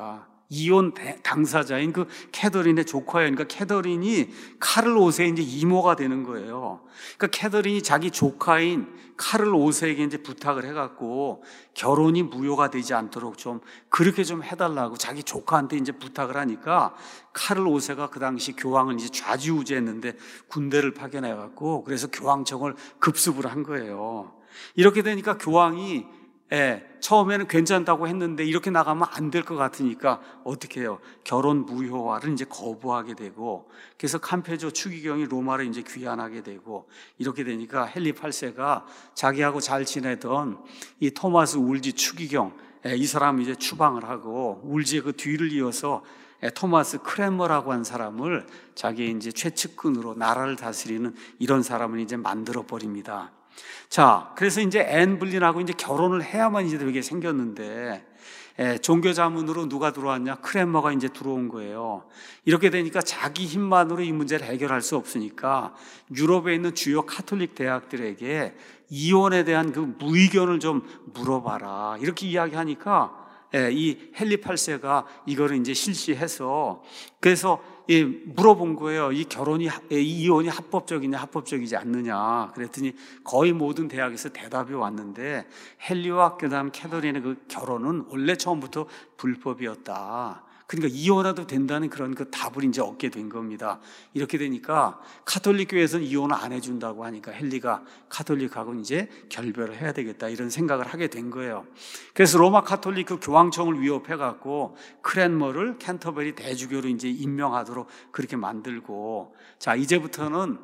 이혼 당사자인 그 캐더린의 조카예요. 그러니까 캐더린이 카를 5세의 이제 이모가 되는 거예요. 그러니까 캐더린이 자기 조카인 카를 5세에게 이제 부탁을 해갖고 결혼이 무효가 되지 않도록 좀 그렇게 좀 해달라고 자기 조카한테 이제 부탁을 하니까 카를 5세가 그 당시 교황을 이제 좌지우지했는데 군대를 파견해갖고 그래서 교황청을 급습을 한 거예요. 이렇게 되니까 교황이 처음에는 괜찮다고 했는데 이렇게 나가면 안 될 것 같으니까 어떻게 해요? 결혼 무효화를 이제 거부하게 되고, 그래서 캄페조 추기경이 로마로 이제 귀환하게 되고, 이렇게 되니까 헨리 8세가 자기하고 잘 지내던 이 토마스 울지 추기경, 이 사람 이제 추방을 하고, 울지의 그 뒤를 이어서 토마스 크랜머라고 한 사람을 자기 이제 최측근으로 나라를 다스리는 이런 사람을 이제 만들어 버립니다. 자, 그래서 이제 앤 불린하고 이제 결혼을 해야만 이제 되게 생겼는데, 종교 자문으로 누가 들어왔냐? 크랜머가 이제 들어온 거예요. 이렇게 되니까 자기 힘만으로 이 문제를 해결할 수 없으니까 유럽에 있는 주요 카톨릭 대학들에게 이혼에 대한 그 무의견을 좀 물어봐라. 이렇게 이야기하니까 이 헨리 8세가 이거를 이제 실시해서 그래서 물어본 거예요. 이 이혼이 합법적이냐, 합법적이지 않느냐. 그랬더니 거의 모든 대학에서 대답이 왔는데 헨리와 그다음 캐더린의 그 결혼은 원래 처음부터 불법이었다. 그러니까 이혼해도 된다는 그런 그 답을 이제 얻게 된 겁니다. 이렇게 되니까 카톨릭 교회에서는 이혼을 안 해준다고 하니까 헨리가 카톨릭하고 이제 결별을 해야 되겠다 이런 생각을 하게 된 거예요. 그래서 로마 카톨릭 그 교황청을 위협해갖고 크랜머를 캔터베리 대주교로 이제 임명하도록 그렇게 만들고, 자 이제부터는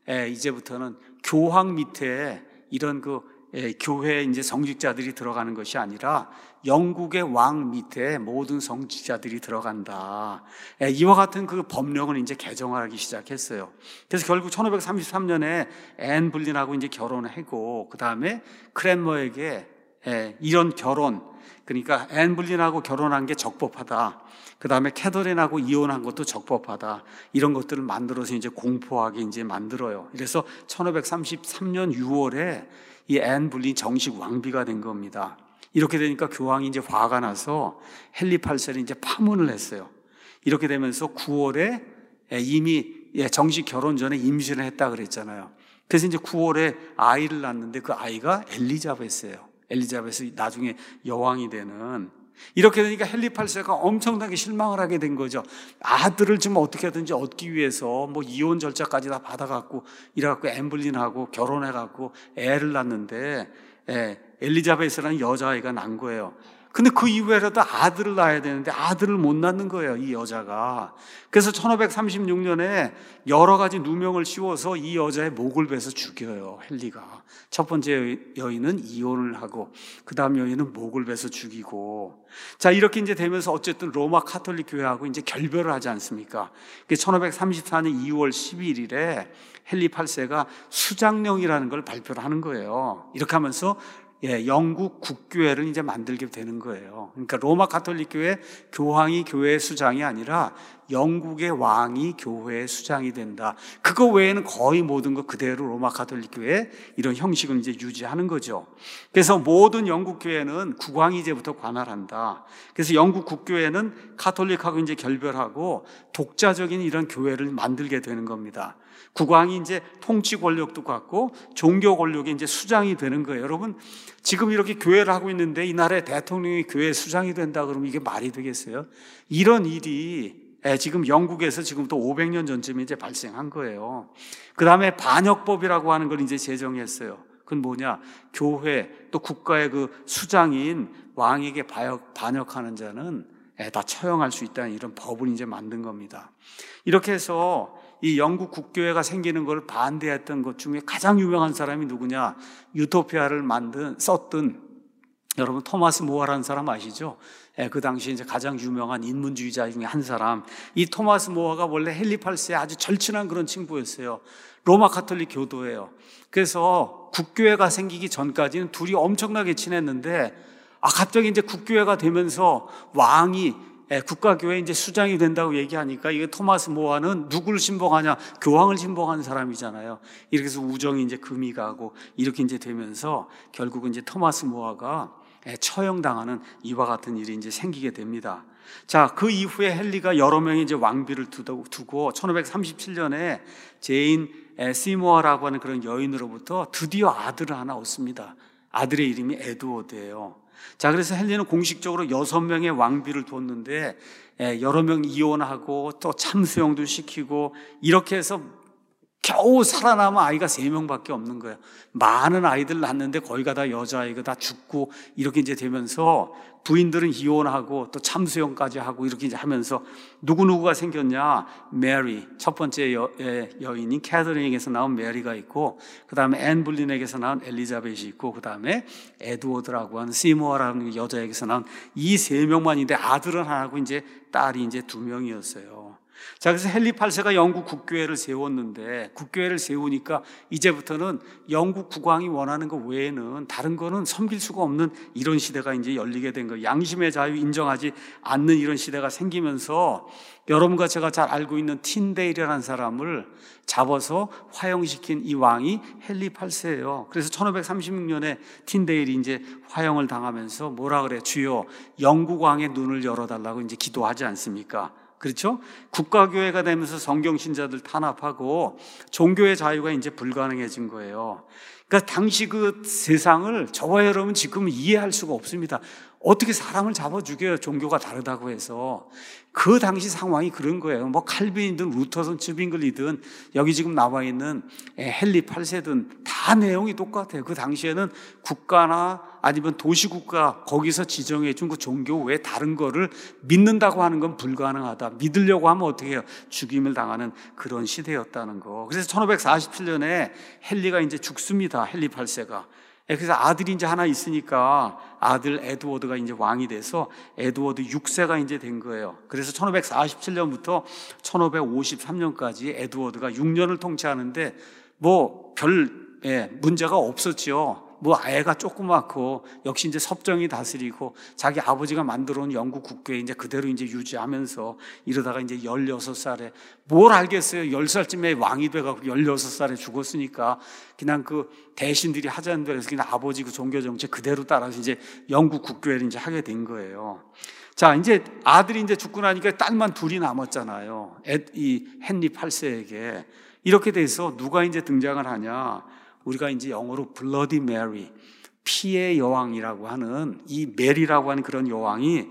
교황 밑에 이런 교회에 이제 성직자들이 들어가는 것이 아니라 영국의 왕 밑에 모든 성직자들이 들어간다. 이와 같은 그 법령을 이제 개정하기 시작했어요. 그래서 결국 1533년에 앤 불린하고 이제 결혼을 하고, 그 다음에 크랜머에게 이런 결혼, 그러니까 앤 불린하고 결혼한 게 적법하다. 그 다음에 캐더린하고 이혼한 것도 적법하다. 이런 것들을 만들어서 이제 공포하게 이제 만들어요. 그래서 1533년 6월에 이 앤 불린 정식 왕비가 된 겁니다. 이렇게 되니까 교황이 이제 화가 나서 헨리 8세를 이제 파문을 했어요. 이렇게 되면서 9월에 이미 정식 결혼 전에 임신을 했다 그랬잖아요. 그래서 이제 9월에 아이를 낳았는데 그 아이가 엘리자베스예요. 엘리자베스 나중에 여왕이 되는. 이렇게 되니까 헨리 8세가 엄청나게 실망을 하게 된 거죠. 아들을 좀 어떻게든지 얻기 위해서 뭐 이혼 절차까지 다 받아갖고 이래갖고 앤 불린하고 결혼해갖고 애를 낳는데 엘리자베스라는 여자아이가 난 거예요. 근데 그 이후에라도 아들을 낳아야 되는데 아들을 못 낳는 거예요, 이 여자가. 그래서 1536년에 여러 가지 누명을 씌워서 이 여자의 목을 베서 죽여요, 헨리가. 첫 번째 여인은 이혼을 하고, 그 다음 여인은 목을 베서 죽이고. 자, 이렇게 이제 되면서 어쨌든 로마 카톨릭 교회하고 이제 결별을 하지 않습니까? 1534년 2월 11일에 헨리 8세가 수장령이라는 걸 발표를 하는 거예요. 이렇게 하면서 영국 국교회를 이제 만들게 되는 거예요. 그러니까 로마 가톨릭 교회 교황이 교회의 수장이 아니라 영국의 왕이 교회의 수장이 된다. 그거 외에는 거의 모든 거 그대로 로마 가톨릭 교회 이런 형식을 이제 유지하는 거죠. 그래서 모든 영국 교회는 국왕이 이제부터 관할한다. 그래서 영국 국교회는 가톨릭하고 이제 결별하고 독자적인 이런 교회를 만들게 되는 겁니다. 국왕이 이제 통치 권력도 갖고 종교 권력이 이제 수장이 되는 거예요. 여러분, 지금 이렇게 교회를 하고 있는데 이 나라의 대통령이 교회 수장이 된다 그러면 이게 말이 되겠어요? 이런 일이 지금 영국에서 지금부터 500년 전쯤에 이제 발생한 거예요. 그 다음에 반역법이라고 하는 걸 이제 제정했어요. 그건 뭐냐? 교회 또 국가의 그 수장인 왕에게 반역하는 자는 다 처형할 수 있다는 이런 법을 이제 만든 겁니다. 이렇게 해서 이 영국 국교회가 생기는 걸 반대했던 것 중에 가장 유명한 사람이 누구냐? 유토피아를 썼던 여러분 토마스 모어라는 사람 아시죠? 그 당시에 이제 가장 유명한 인문주의자 중에 한 사람. 이 토마스 모어가 원래 헨리 8세의 아주 절친한 그런 친구였어요. 로마 가톨릭 교도예요. 그래서 국교회가 생기기 전까지는 둘이 엄청나게 친했는데 갑자기 이제 국교회가 되면서 왕이 국가교회 이제 수장이 된다고 얘기하니까 이게 토마스 모어는 누구를 신봉하냐? 교황을 신봉하는 사람이잖아요. 이렇게 해서 우정이 이제 금이 가고 이렇게 이제 되면서 결국은 이제 토마스 모어가 처형당하는 이와 같은 일이 이제 생기게 됩니다. 자, 그 이후에 헨리가 여러 명의 이제 왕비를 두고 1537년에 제인 시모어라고 하는 그런 여인으로부터 드디어 아들을 하나 얻습니다. 아들의 이름이 에드워드예요. 자, 그래서 헨리는 공식적으로 6명의 왕비를 뒀는데 여러 명 이혼하고 또 참수형도 시키고 이렇게 해서 겨우 살아남은 아이가 3명밖에 없는 거예요. 많은 아이들 낳는데 거기가 다 여자아이가 다 죽고 이렇게 이제 되면서 부인들은 이혼하고 또 참수형까지 하고 이렇게 이제 하면서 누구누구가 생겼냐? 메리, 첫 번째 여인인 캐서린에게서 나온 메리가 있고, 그 다음에 앤 볼린에게서 나온 엘리자벳이 있고, 그 다음에 에드워드라고 하는 시모어라는 여자에게서 나온 이 3명만인데 아들은 하나고 이제 딸이 이제 2명이었어요. 자, 그래서 헨리 8세가 영국 국교회를 세웠는데, 국교회를 세우니까 이제부터는 영국 국왕이 원하는 것 외에는 다른 거는 섬길 수가 없는 이런 시대가 이제 열리게 된 거예요. 양심의 자유 인정하지 않는 이런 시대가 생기면서 여러분과 제가 잘 알고 있는 틴데일이라는 사람을 잡아서 화형시킨 이 왕이 헨리 8세예요. 그래서 1536년에 틴데일이 이제 화형을 당하면서 뭐라 그래? 주여, 영국 왕의 눈을 열어달라고 이제 기도하지 않습니까? 그렇죠? 국가교회가 되면서 성경신자들 탄압하고 종교의 자유가 이제 불가능해진 거예요. 그러니까 당시 그 세상을 저와 여러분 지금 이해할 수가 없습니다. 어떻게 사람을 잡아 죽여요? 종교가 다르다고 해서. 그 당시 상황이 그런 거예요. 뭐 칼빈이든 루터든 츠빙글이든 여기 지금 나와 있는 헨리 8세든 다 내용이 똑같아요. 그 당시에는 국가나 아니면 도시국가 거기서 지정해 준 그 종교 외에 다른 거를 믿는다고 하는 건 불가능하다. 믿으려고 하면 어떻게 해요? 죽임을 당하는 그런 시대였다는 거. 그래서 1547년에 헨리가 이제 죽습니다. 헨리 8세가. 그래서 아들이 이제 하나 있으니까 아들 에드워드가 이제 왕이 돼서 에드워드 6세가 이제 된 거예요. 그래서 1547년부터 1553년까지 에드워드가 6년을 통치하는데 뭐 별 문제가 없었죠. 뭐 애가 조그맣고 역시 이제 섭정이 다스리고 자기 아버지가 만들어 온 영국 국교에 이제 그대로 이제 유지하면서 이러다가 이제 16살에 뭘 알겠어요. 10살쯤에 왕이 돼가지고 16살에 죽었으니까 그냥 그 대신들이 하자는 대로 해서 그냥 아버지 그 종교 정책 그대로 따라서 이제 영국 국교회를 이제 하게 된 거예요. 자, 이제 아들이 이제 죽고 나니까 딸만 둘이 남았잖아요. 이 헨리 8세에게. 이렇게 돼서 누가 이제 등장을 하냐? 우리가 이제 영어로 블러디 메리, 피의 여왕이라고 하는 이 메리라고 하는 그런 여왕이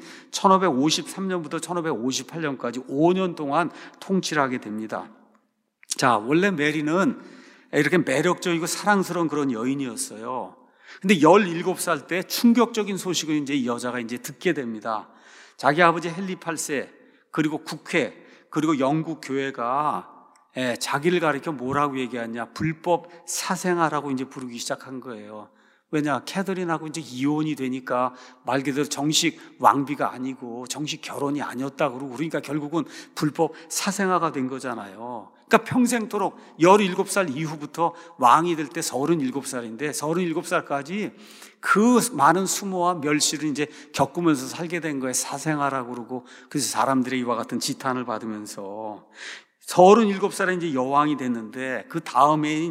1553년부터 1558년까지 5년 동안 통치를 하게 됩니다. 자, 원래 메리는 이렇게 매력적이고 사랑스러운 그런 여인이었어요. 근데 17살 때 충격적인 소식을 이제 이 여자가 이제 듣게 됩니다. 자기 아버지 헨리 8세, 그리고 국회, 그리고 영국 교회가 자기를 가리켜 뭐라고 얘기하냐? 불법 사생아라고 이제 부르기 시작한 거예요. 왜냐? 캐서린하고 이제 이혼이 되니까 말 그대로 정식 왕비가 아니고 정식 결혼이 아니었다고 그러고 그러니까 결국은 불법 사생아가 된 거잖아요. 그러니까 평생토록 17살 이후부터 왕이 될 때 37살인데 37살까지 그 많은 수모와 멸시를 이제 겪으면서 살게 된 거예요. 사생아라고 그러고 그래서 사람들의 이와 같은 지탄을 받으면서 37살에 이제 여왕이 됐는데 그 다음해인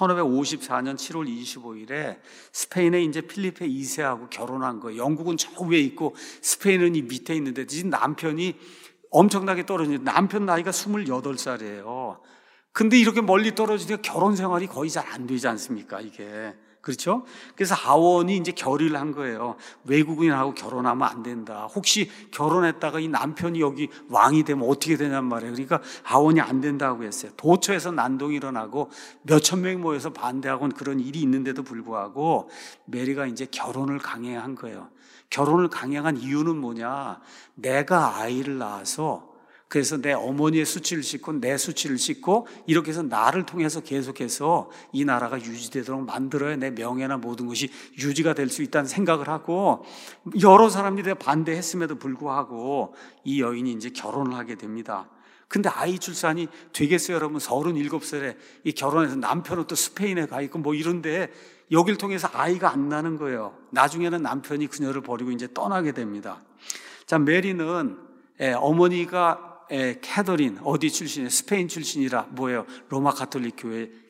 1554년 7월 25일에 스페인의 이제 필리페 2세하고 결혼한 거예요. 영국은 저 위에 있고 스페인은 이 밑에 있는데 지금 남편이 엄청나게 떨어지는데 남편 나이가 28살이에요. 근데 이렇게 멀리 떨어지니까 결혼 생활이 거의 잘 안 되지 않습니까, 이게. 그렇죠? 그래서 하원이 이제 결의를 한 거예요. 외국인하고 결혼하면 안 된다. 혹시 결혼했다가 이 남편이 여기 왕이 되면 어떻게 되냔 말이에요. 그러니까 하원이 안 된다고 했어요. 도처에서 난동이 일어나고 몇천 명이 모여서 반대하고 그런 일이 있는데도 불구하고 메리가 이제 결혼을 강행한 거예요. 결혼을 강행한 이유는 뭐냐? 내가 아이를 낳아서 그래서 내 어머니의 수치를 씻고 내 수치를 씻고 이렇게 해서 나를 통해서 계속해서 이 나라가 유지되도록 만들어야 내 명예나 모든 것이 유지가 될 수 있다는 생각을 하고 여러 사람들이 반대했음에도 불구하고 이 여인이 이제 결혼을 하게 됩니다. 근데 아이 출산이 되겠어요, 여러분? 37살에 이 결혼해서 남편은 또 스페인에 가 있고 뭐 이런데 여길 통해서 아이가 안 나는 거예요. 나중에는 남편이 그녀를 버리고 이제 떠나게 됩니다. 자, 메리는 어머니가 캐서린 어디 출신이에요? 스페인 출신이라 뭐예요? 로마 가톨릭 교회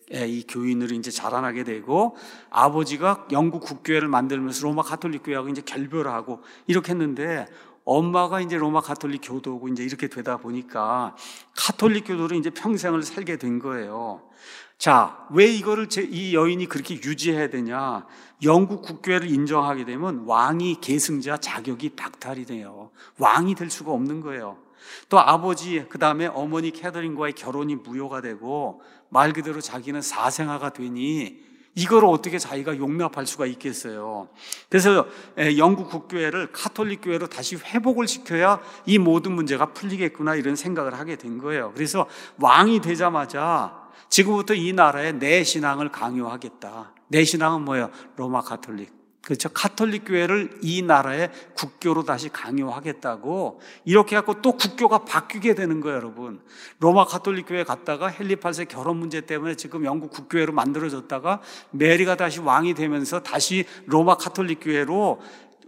이 교인으로 이제 자라나게 되고, 아버지가 영국 국교회를 만들면서 로마 가톨릭 교회하고 이제 결별을 하고 이렇게 했는데, 엄마가 이제 로마 가톨릭 교도고 이제 이렇게 되다 보니까 가톨릭 교도로 이제 평생을 살게 된 거예요. 자, 왜 이거를 이 여인이 그렇게 유지해야 되냐? 영국 국교회를 인정하게 되면 왕이 계승자 자격이 박탈이 돼요. 왕이 될 수가 없는 거예요. 또 아버지, 그 다음에 어머니 캐더린과의 결혼이 무효가 되고 말 그대로 자기는 사생아가 되니 이걸 어떻게 자기가 용납할 수가 있겠어요. 그래서 영국 국교회를 가톨릭 교회로 다시 회복을 시켜야 이 모든 문제가 풀리겠구나 이런 생각을 하게 된 거예요. 그래서 왕이 되자마자 지금부터 이 나라에 내 신앙을 강요하겠다. 내 신앙은 뭐예요? 로마 가톨릭. 그렇죠. 가톨릭 교회를 이 나라의 국교로 다시 강요하겠다고 이렇게 해갖고 또 국교가 바뀌게 되는 거예요, 여러분. 로마 가톨릭 교회 갔다가 헨리 8세 결혼 문제 때문에 지금 영국 국교회로 만들어졌다가 메리가 다시 왕이 되면서 다시 로마 가톨릭 교회로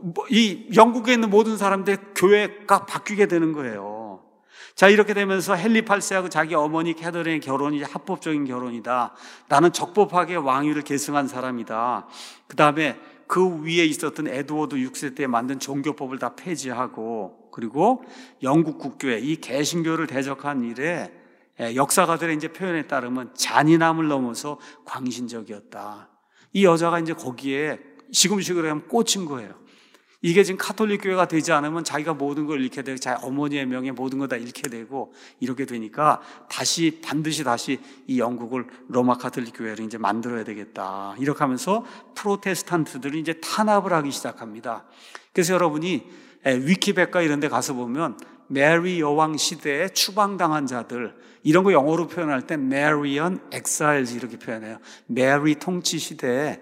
이 영국에 있는 모든 사람들의 교회가 바뀌게 되는 거예요. 자, 이렇게 되면서 헨리 8세하고 자기 어머니 캐더린의 결혼이 합법적인 결혼이다. 나는 적법하게 왕위를 계승한 사람이다. 그 다음에 그 위에 있었던 에드워드 6세 때 만든 종교법을 다 폐지하고, 그리고 영국 국교회 이 개신교를 대적한 일에 역사가들의 이제 표현에 따르면 잔인함을 넘어서 광신적이었다. 이 여자가 이제 거기에 시금식으로 하면 꽂힌 거예요. 이게 지금 가톨릭 교회가 되지 않으면 자기가 모든 걸 잃게 되고 자기 어머니의 명예 모든 걸 다 잃게 되고 이렇게 되니까 반드시 다시 이 영국을 로마 가톨릭 교회를 이제 만들어야 되겠다. 이렇게 하면서 프로테스탄트들이 이제 탄압을 하기 시작합니다. 그래서 여러분이 위키백과 이런 데 가서 보면 메리 여왕 시대에 추방당한 자들 이런 거 영어로 표현할 때 Marian exiles 이렇게 표현해요. 메리 통치 시대에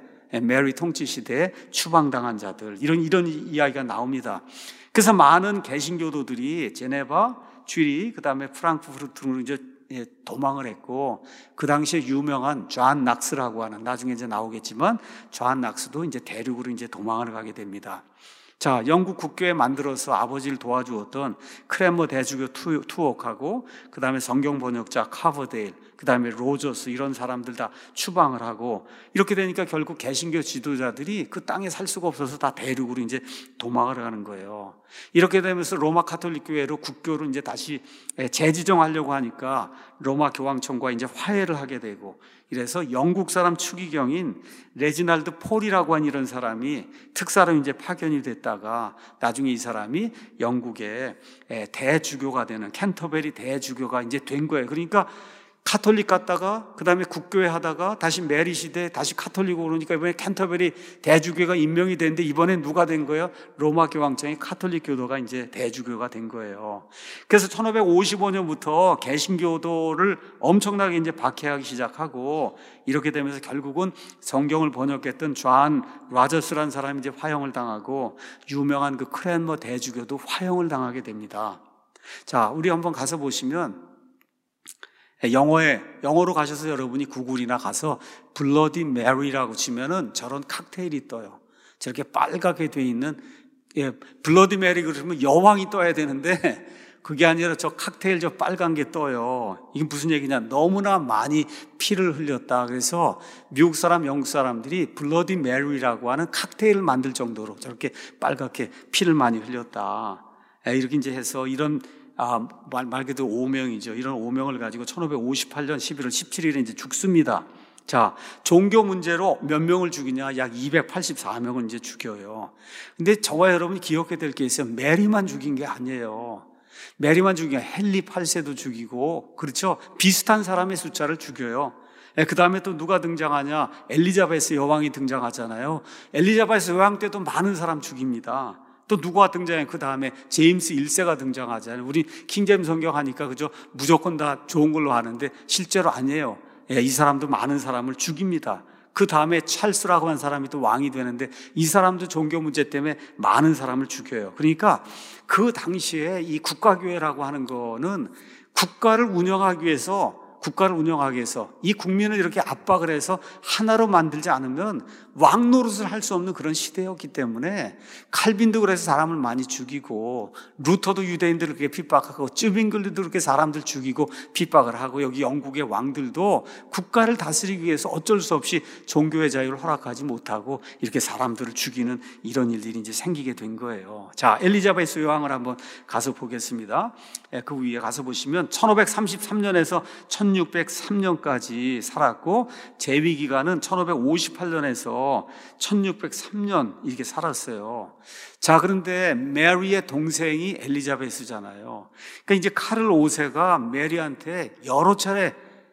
추방당한 자들 이런 이야기가 나옵니다. 그래서 많은 개신교도들이 제네바, 쥐리, 그 다음에 프랑크푸르트로 이제 도망을 했고, 그 당시에 유명한 존 낙스라고 하는, 나중에 이제 나오겠지만 존 낙스도 이제 대륙으로 이제 도망을 가게 됩니다. 자, 영국 국교회 만들어서 아버지를 도와주었던 크랜머 대주교 투옥하고, 그 다음에 성경 번역자 카버데일, 그 다음에 로저스 이런 사람들 다 추방을 하고, 이렇게 되니까 결국 개신교 지도자들이 그 땅에 살 수가 없어서 다 대륙으로 이제 도망을 가는 거예요. 이렇게 되면서 로마 가톨릭 교회로 국교로 이제 다시 재지정하려고 하니까 로마 교황청과 이제 화해를 하게 되고, 이래서 영국 사람 추기경인 레지날드 폴이라고 하는 이런 사람이 특사로 이제 파견이 됐다가 나중에 이 사람이 영국의 대주교가 되는 캔터베리 대주교가 이제 된 거예요. 그러니까 가톨릭 갔다가 그 다음에 국교회 하다가 다시 메리 시대 다시 가톨릭으로 오니까 이번에 캔터베리 대주교가 임명이 됐는데 이번에 누가 된 거예요? 로마 교황청이 가톨릭 교도가 이제 대주교가 된 거예요. 그래서 1555년부터 개신교도를 엄청나게 이제 박해하기 시작하고, 이렇게 되면서 결국은 성경을 번역했던 존 라저스라는 사람이 이제 화형을 당하고, 유명한 그 크랜머 대주교도 화형을 당하게 됩니다. 자, 우리 한번 가서 보시면 영어로 가셔서 여러분이 구글이나 가서 블러디 메리라고 치면은 저런 칵테일이 떠요. 저렇게 빨갛게 돼 있는, 블러디 메리 그러면 여왕이 떠야 되는데 그게 아니라 저 칵테일 저 빨간 게 떠요. 이게 무슨 얘기냐? 너무나 많이 피를 흘렸다. 그래서 미국 사람, 영국 사람들이 블러디 메리라고 하는 칵테일을 만들 정도로 저렇게 빨갛게 피를 많이 흘렸다. 이렇게 이제 해서 이런 말 그대로 오명이죠. 이런 오명을 가지고 1558년 11월 17일에 이제 죽습니다. 자, 종교 문제로 몇 명을 죽이냐? 약 284명을 이제 죽여요. 근데 저와 여러분이 기억해야 될 게 있어요. 메리만 죽인 게 아니에요. 메리만 죽인 게 헨리 8세도 죽이고, 그렇죠? 비슷한 사람의 숫자를 죽여요. 그 다음에 또 누가 등장하냐? 엘리자베스 여왕이 등장하잖아요. 엘리자베스 여왕 때도 많은 사람 죽입니다. 또 누가 등장해? 그 다음에 제임스 1세가 등장하잖아요. 우리 킹제임스 성경 하니까 그죠? 무조건 다 좋은 걸로 하는데 실제로 아니에요. 이 사람도 많은 사람을 죽입니다. 그 다음에 찰스라고 하는 사람이 또 왕이 되는데 이 사람도 종교 문제 때문에 많은 사람을 죽여요. 그러니까 그 당시에 이 국가교회라고 하는 거는 국가를 운영하기 위해서 국가를 운영하기 위해서 이 국민을 이렇게 압박을 해서 하나로 만들지 않으면 왕 노릇을 할 수 없는 그런 시대였기 때문에 칼빈도 그래서 사람을 많이 죽이고 루터도 유대인들을 그렇게 핍박하고 쯔빙글리도 그렇게 사람들 죽이고 핍박을 하고 여기 영국의 왕들도 국가를 다스리기 위해서 어쩔 수 없이 종교의 자유를 허락하지 못하고 이렇게 사람들을 죽이는 이런 일들이 이제 생기게 된 거예요. 자, 엘리자베스 여왕을 한번 가서 보겠습니다. 그 위에 가서 보시면 1533년에서 1603년까지 살았고 재위 기간은 1558년에서 1603년 이렇게 살았어요. 자, 그런데 메리의 동생이 엘리자베스잖아요. 그러니까 이제 카를 5세가 메리한테 여러 차례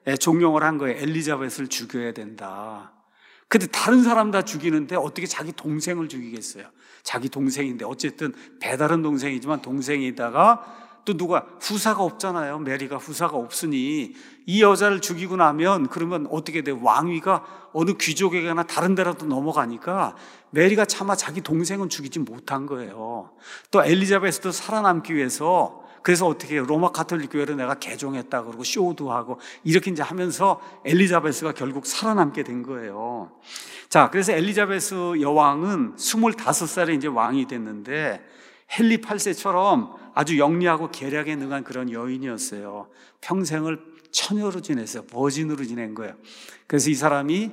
종용을 한 거예요. 엘리자베스를 죽여야 된다. 근데 다른 사람 다 죽이는데 어떻게 자기 동생을 죽이겠어요? 자기 동생인데 어쨌든 배다른 동생이지만 동생이다가 또 누가 후사가 없잖아요. 메리가 후사가 없으니 이 여자를 죽이고 나면 그러면 어떻게 돼요? 왕위가 어느 귀족에게나 다른 데라도 넘어가니까 메리가 차마 자기 동생은 죽이지 못한 거예요. 또 엘리자베스도 살아남기 위해서 그래서 어떻게 해요? 로마 가톨릭 교회를 내가 개종했다 그러고 쇼도 하고 이렇게 이제 하면서 엘리자베스가 결국 살아남게 된 거예요. 자, 그래서 엘리자베스 여왕은 25살에 이제 왕이 됐는데 헨리 8세처럼 아주 영리하고 계략에 능한 그런 여인이었어요. 평생을 처녀로 지냈어요. 버진으로 지낸 거예요. 그래서 이 사람이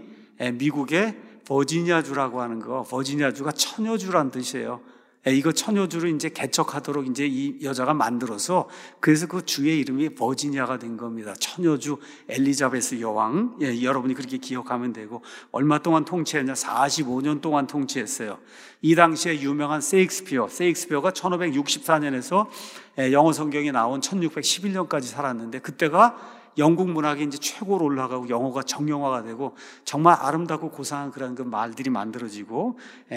미국의 버지니아주라고 하는 거, 버지니아주가 처녀주란 뜻이에요. 이거 처녀주를 이제 개척하도록 이제 이 여자가 만들어서 그래서 그 주의 이름이 버지니아가 된 겁니다. 처녀주 엘리자베스 여왕. 여러분이 그렇게 기억하면 되고 얼마 동안 통치했냐? 45년 동안 통치했어요. 이 당시에 유명한 세익스피어가 1564년에서 영어 성경에 나온 1611년까지 살았는데 그때가 영국 문학이 이제 최고로 올라가고 영어가 정형화가 되고 정말 아름답고 고상한 그런 그 말들이 만들어지고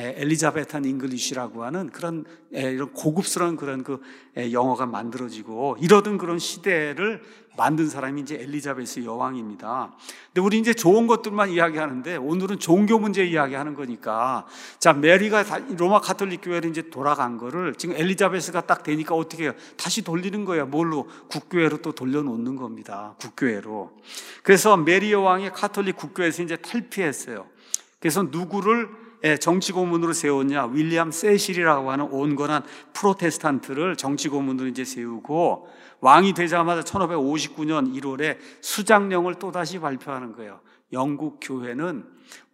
엘리자베탄 잉글리시라고 하는 그런 이런 고급스러운 그런 그 영어가 만들어지고 이러던 그런 시대를 만든 사람이 이제 엘리자베스 여왕입니다. 근데 우리 이제 좋은 것들만 이야기하는데 오늘은 종교 문제 이야기하는 거니까 자, 메리가 로마 가톨릭 교회로 이제 돌아간 거를 지금 엘리자베스가 딱 되니까 어떻게 해요? 다시 돌리는 거예요. 뭘로? 국교회로 또 돌려놓는 겁니다. 국교회로. 그래서 메리 여왕이 가톨릭 국교회에서 이제 탈피했어요. 그래서 누구를 정치 고문으로 세웠냐? 윌리엄 세실이라고 하는 온건한 프로테스탄트를 정치 고문으로 이제 세우고 왕이 되자마자 1559년 1월에 수장령을 또다시 발표하는 거예요. 영국 교회는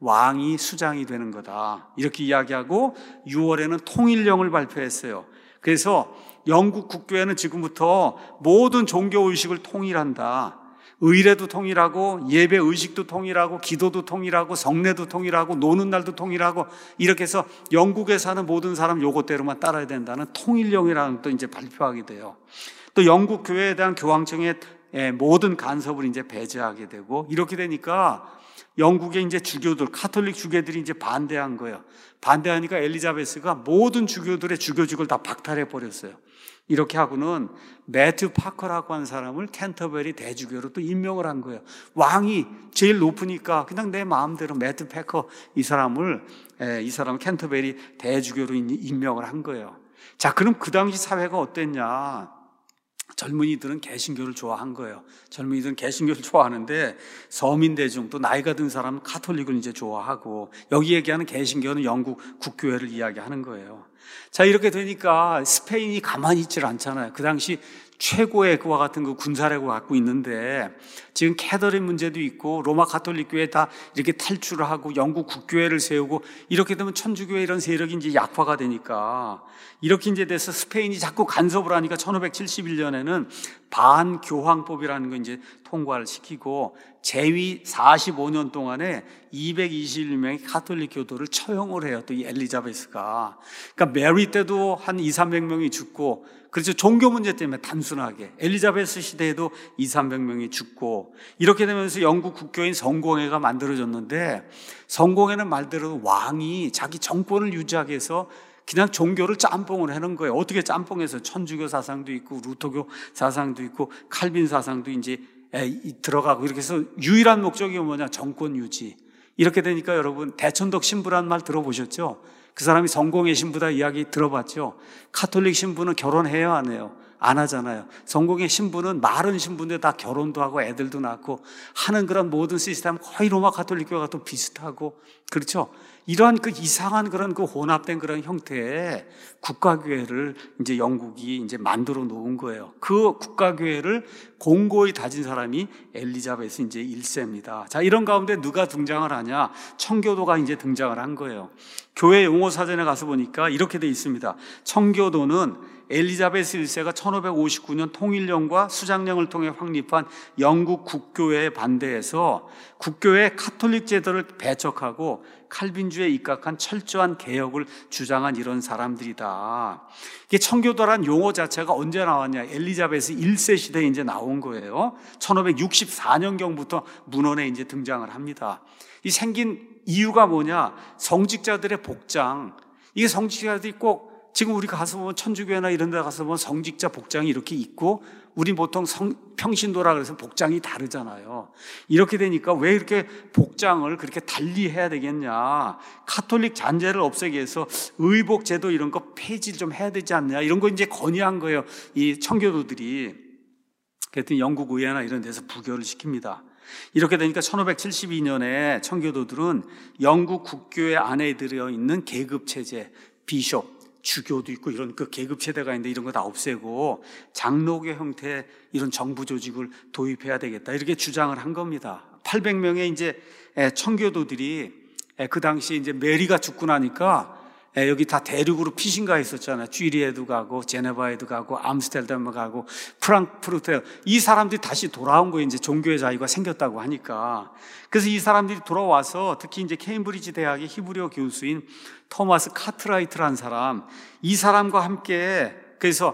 왕이 수장이 되는 거다. 이렇게 이야기하고 6월에는 통일령을 발표했어요. 그래서 영국 국교회는 지금부터 모든 종교 의식을 통일한다. 의례도 통일하고 예배 의식도 통일하고 기도도 통일하고 성례도 통일하고 노는 날도 통일하고 이렇게 해서 영국에 사는 모든 사람 요것대로만 따라야 된다는 통일령이라는 또 이제 발표하게 돼요. 또 영국 교회에 대한 교황청의 모든 간섭을 이제 배제하게 되고 이렇게 되니까 영국의 이제 주교들, 가톨릭 주교들이 이제 반대한 거예요. 반대하니까 엘리자베스가 모든 주교들의 주교직을 다 박탈해 버렸어요. 이렇게 하고는 매튜 파커라고 하는 사람을 캔터베리 대주교로 또 임명을 한 거예요. 왕이 제일 높으니까 그냥 내 마음대로 매튜 파커 이 사람을 캔터베리 대주교로 임명을 한 거예요. 자, 그럼 그 당시 사회가 어땠냐? 젊은이들은 개신교를 좋아한 거예요. 젊은이들은 개신교를 좋아하는데 서민 대중 또 나이가 든 사람은 가톨릭을 이제 좋아하고 여기 얘기하는 개신교는 영국 국교회를 이야기하는 거예요. 자, 이렇게 되니까 스페인이 가만히 있질 않잖아요. 그 당시 최고의 그와 같은 그 군사력을 갖고 있는데 지금 캐더린 문제도 있고 로마 가톨릭 교회 다 이렇게 탈출을 하고 영국 국교회를 세우고 이렇게 되면 천주교회 이런 세력이 이제 약화가 되니까 이렇게 이제 돼서 스페인이 자꾸 간섭을 하니까 1571년에는 반교황법이라는 거 이제 통과를 시키고 재위 45년 동안에 221명의 가톨릭 교도를 처형을 해요. 또 이 엘리자베스가. 그러니까 메리 때도 한 200~300명이 죽고 그렇죠. 종교 문제 때문에 단순하게 엘리자베스 시대에도 200~300명이 죽고 이렇게 되면서 영국 국교인 성공회가 만들어졌는데 성공회는 말대로 왕이 자기 정권을 유지하기 위해서 그냥 종교를 짬뽕을 해놓은 거예요. 어떻게 짬뽕해서 천주교 사상도 있고 루터교 사상도 있고 칼빈 사상도 이제 들어가고 이렇게 해서 유일한 목적이 뭐냐? 정권 유지. 이렇게 되니까 여러분 대천덕 신부란 말 들어보셨죠? 그 사람이 성공의 신부다 이야기 들어봤죠? 카톨릭 신부는 결혼해요 안 해요? 안 하잖아요. 성공의 신부는 마른 신부인데 다 결혼도 하고 애들도 낳고 하는 그런 모든 시스템은 거의 로마 가톨릭 교회가 또 비슷하고, 그렇죠? 이러한 그 이상한 그런 그 혼합된 그런 형태의 국가교회를 이제 영국이 이제 만들어 놓은 거예요. 그 국가교회를 공고히 다진 사람이 엘리자베스 이제 1세입니다. 자, 이런 가운데 누가 등장을 하냐? 청교도가 이제 등장을 한 거예요. 교회 용어 사전에 가서 보니까 이렇게 돼 있습니다. 청교도는 엘리자베스 1세가 1559년 통일령과 수장령을 통해 확립한 영국 국교회에 반대해서 국교회의 카톨릭 제도를 배척하고 칼빈주의에 입각한 철저한 개혁을 주장한 이런 사람들이다. 이게 청교도란 용어 자체가 언제 나왔냐? 엘리자베스 1세 시대에 이제 나온 거예요. 1564년경부터 문헌에 이제 등장을 합니다. 이 생긴 이유가 뭐냐? 성직자들의 복장. 이게 성직자들이 꼭 지금 우리 가서 보면 천주교회나 이런 데 가서 보면 성직자 복장이 이렇게 있고, 우린 보통 평신도라 그래서 복장이 다르잖아요. 이렇게 되니까 왜 이렇게 복장을 그렇게 달리 해야 되겠냐? 카톨릭 잔재를 없애기 위해서 의복 제도 이런 거 폐지 좀 해야 되지 않냐? 이런 거 이제 건의한 거예요. 이 청교도들이. 그랬더니 영국 의회나 이런 데서 부결을 시킵니다. 이렇게 되니까 1572년에 청교도들은 영국 국교회 안에 들어있는 계급체제, 비숍, 주교도 있고 이런 그 계급체제가 있는데 이런 거 다 없애고 장로교 형태의 이런 정부 조직을 도입해야 되겠다, 이렇게 주장을 한 겁니다. 800명의 이제 청교도들이 그 당시에 이제 메리가 죽고 나니까 여기 다 대륙으로 피신가 했었잖아요. 쥐리에도 가고 제네바에도 가고 암스테르담 가고 프랑크푸르트. 이 사람들이 다시 돌아온 거예요. 이제 종교의 자유가 생겼다고 하니까. 그래서 이 사람들이 돌아와서 특히 이제 케임브리지 대학의 히브리어 교수인 토마스 카트라이트라는 사람, 이 사람과 함께 그래서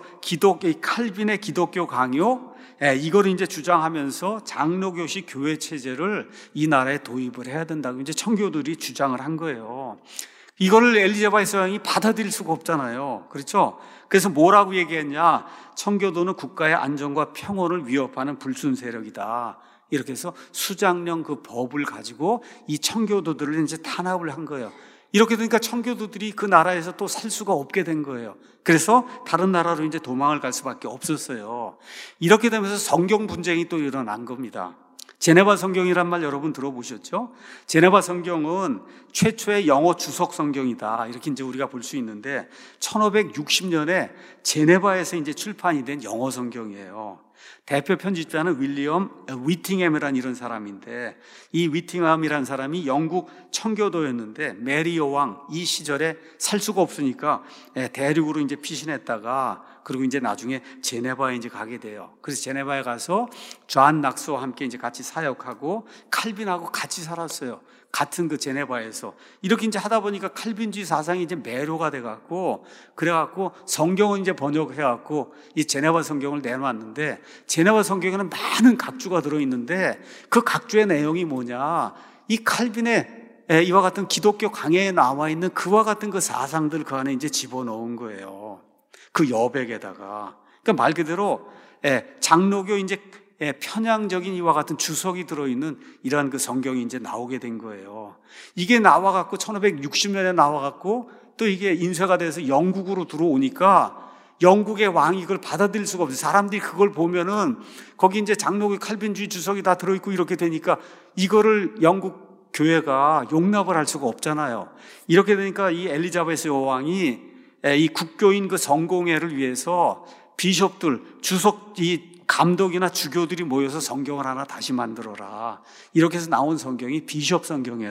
칼빈의 기독교 강요, 이거를 이제 주장하면서 장로교식 교회 체제를 이 나라에 도입을 해야 된다고 이제 청교도들이 주장을 한 거예요. 이거를 엘리자베스 여왕이 받아들일 수가 없잖아요. 그렇죠? 그래서 뭐라고 얘기했냐? 청교도는 국가의 안정과 평온을 위협하는 불순 세력이다. 이렇게 해서 수장령 그 법을 가지고 이 청교도들을 이제 탄압을 한 거예요. 이렇게 되니까 청교도들이 그 나라에서 또 살 수가 없게 된 거예요. 그래서 다른 나라로 이제 도망을 갈 수밖에 없었어요. 이렇게 되면서 성경 분쟁이 또 일어난 겁니다. 제네바 성경이란 말 여러분 들어보셨죠? 제네바 성경은 최초의 영어 주석 성경이다, 이렇게 이제 우리가 볼 수 있는데 1560년에 제네바에서 이제 출판이 된 영어 성경이에요. 대표 편집자는 윌리엄 위팅햄이라는 이런 사람인데, 이 위팅햄이라는 사람이 영국 청교도였는데 메리 여왕 이 시절에 살 수가 없으니까 대륙으로 이제 피신했다가 그리고 이제 나중에 제네바에 이제 가게 돼요. 그래서 제네바에 가서 존 낙스와 함께 이제 같이 사역하고 칼빈하고 같이 살았어요. 같은 그 제네바에서. 이렇게 이제 하다 보니까 칼빈주의 사상이 이제 매료가 돼갖고, 그래갖고 성경을 이제 번역해갖고 이 제네바 성경을 내놨는데, 제네바 성경에는 많은 각주가 들어있는데 그 각주의 내용이 뭐냐? 이 칼빈의 이와 같은 기독교 강해에 나와 있는 그와 같은 그 사상들 그 안에 이제 집어넣은 거예요. 그 여백에다가. 그러니까 말 그대로 장로교 이제 편향적인 이와 같은 주석이 들어있는 이러한 그 성경이 이제 나오게 된 거예요. 이게 나와갖고 1560년에 나와갖고 또 이게 인쇄가 돼서 영국으로 들어오니까 영국의 왕이 이걸 받아들일 수가 없어요. 사람들이 그걸 보면은 거기 이제 장로교 칼빈주의 주석이 다 들어있고 이렇게 되니까 이거를 영국 교회가 용납을 할 수가 없잖아요. 이렇게 되니까 이 엘리자베스 여왕이 이 국교인 그 성공회를 위해서 비숍들, 주석, 이 감독이나 주교들이 모여서 성경을 하나 다시 만들어라, 이렇게 해서 나온 성경이 비숍 성경이에요.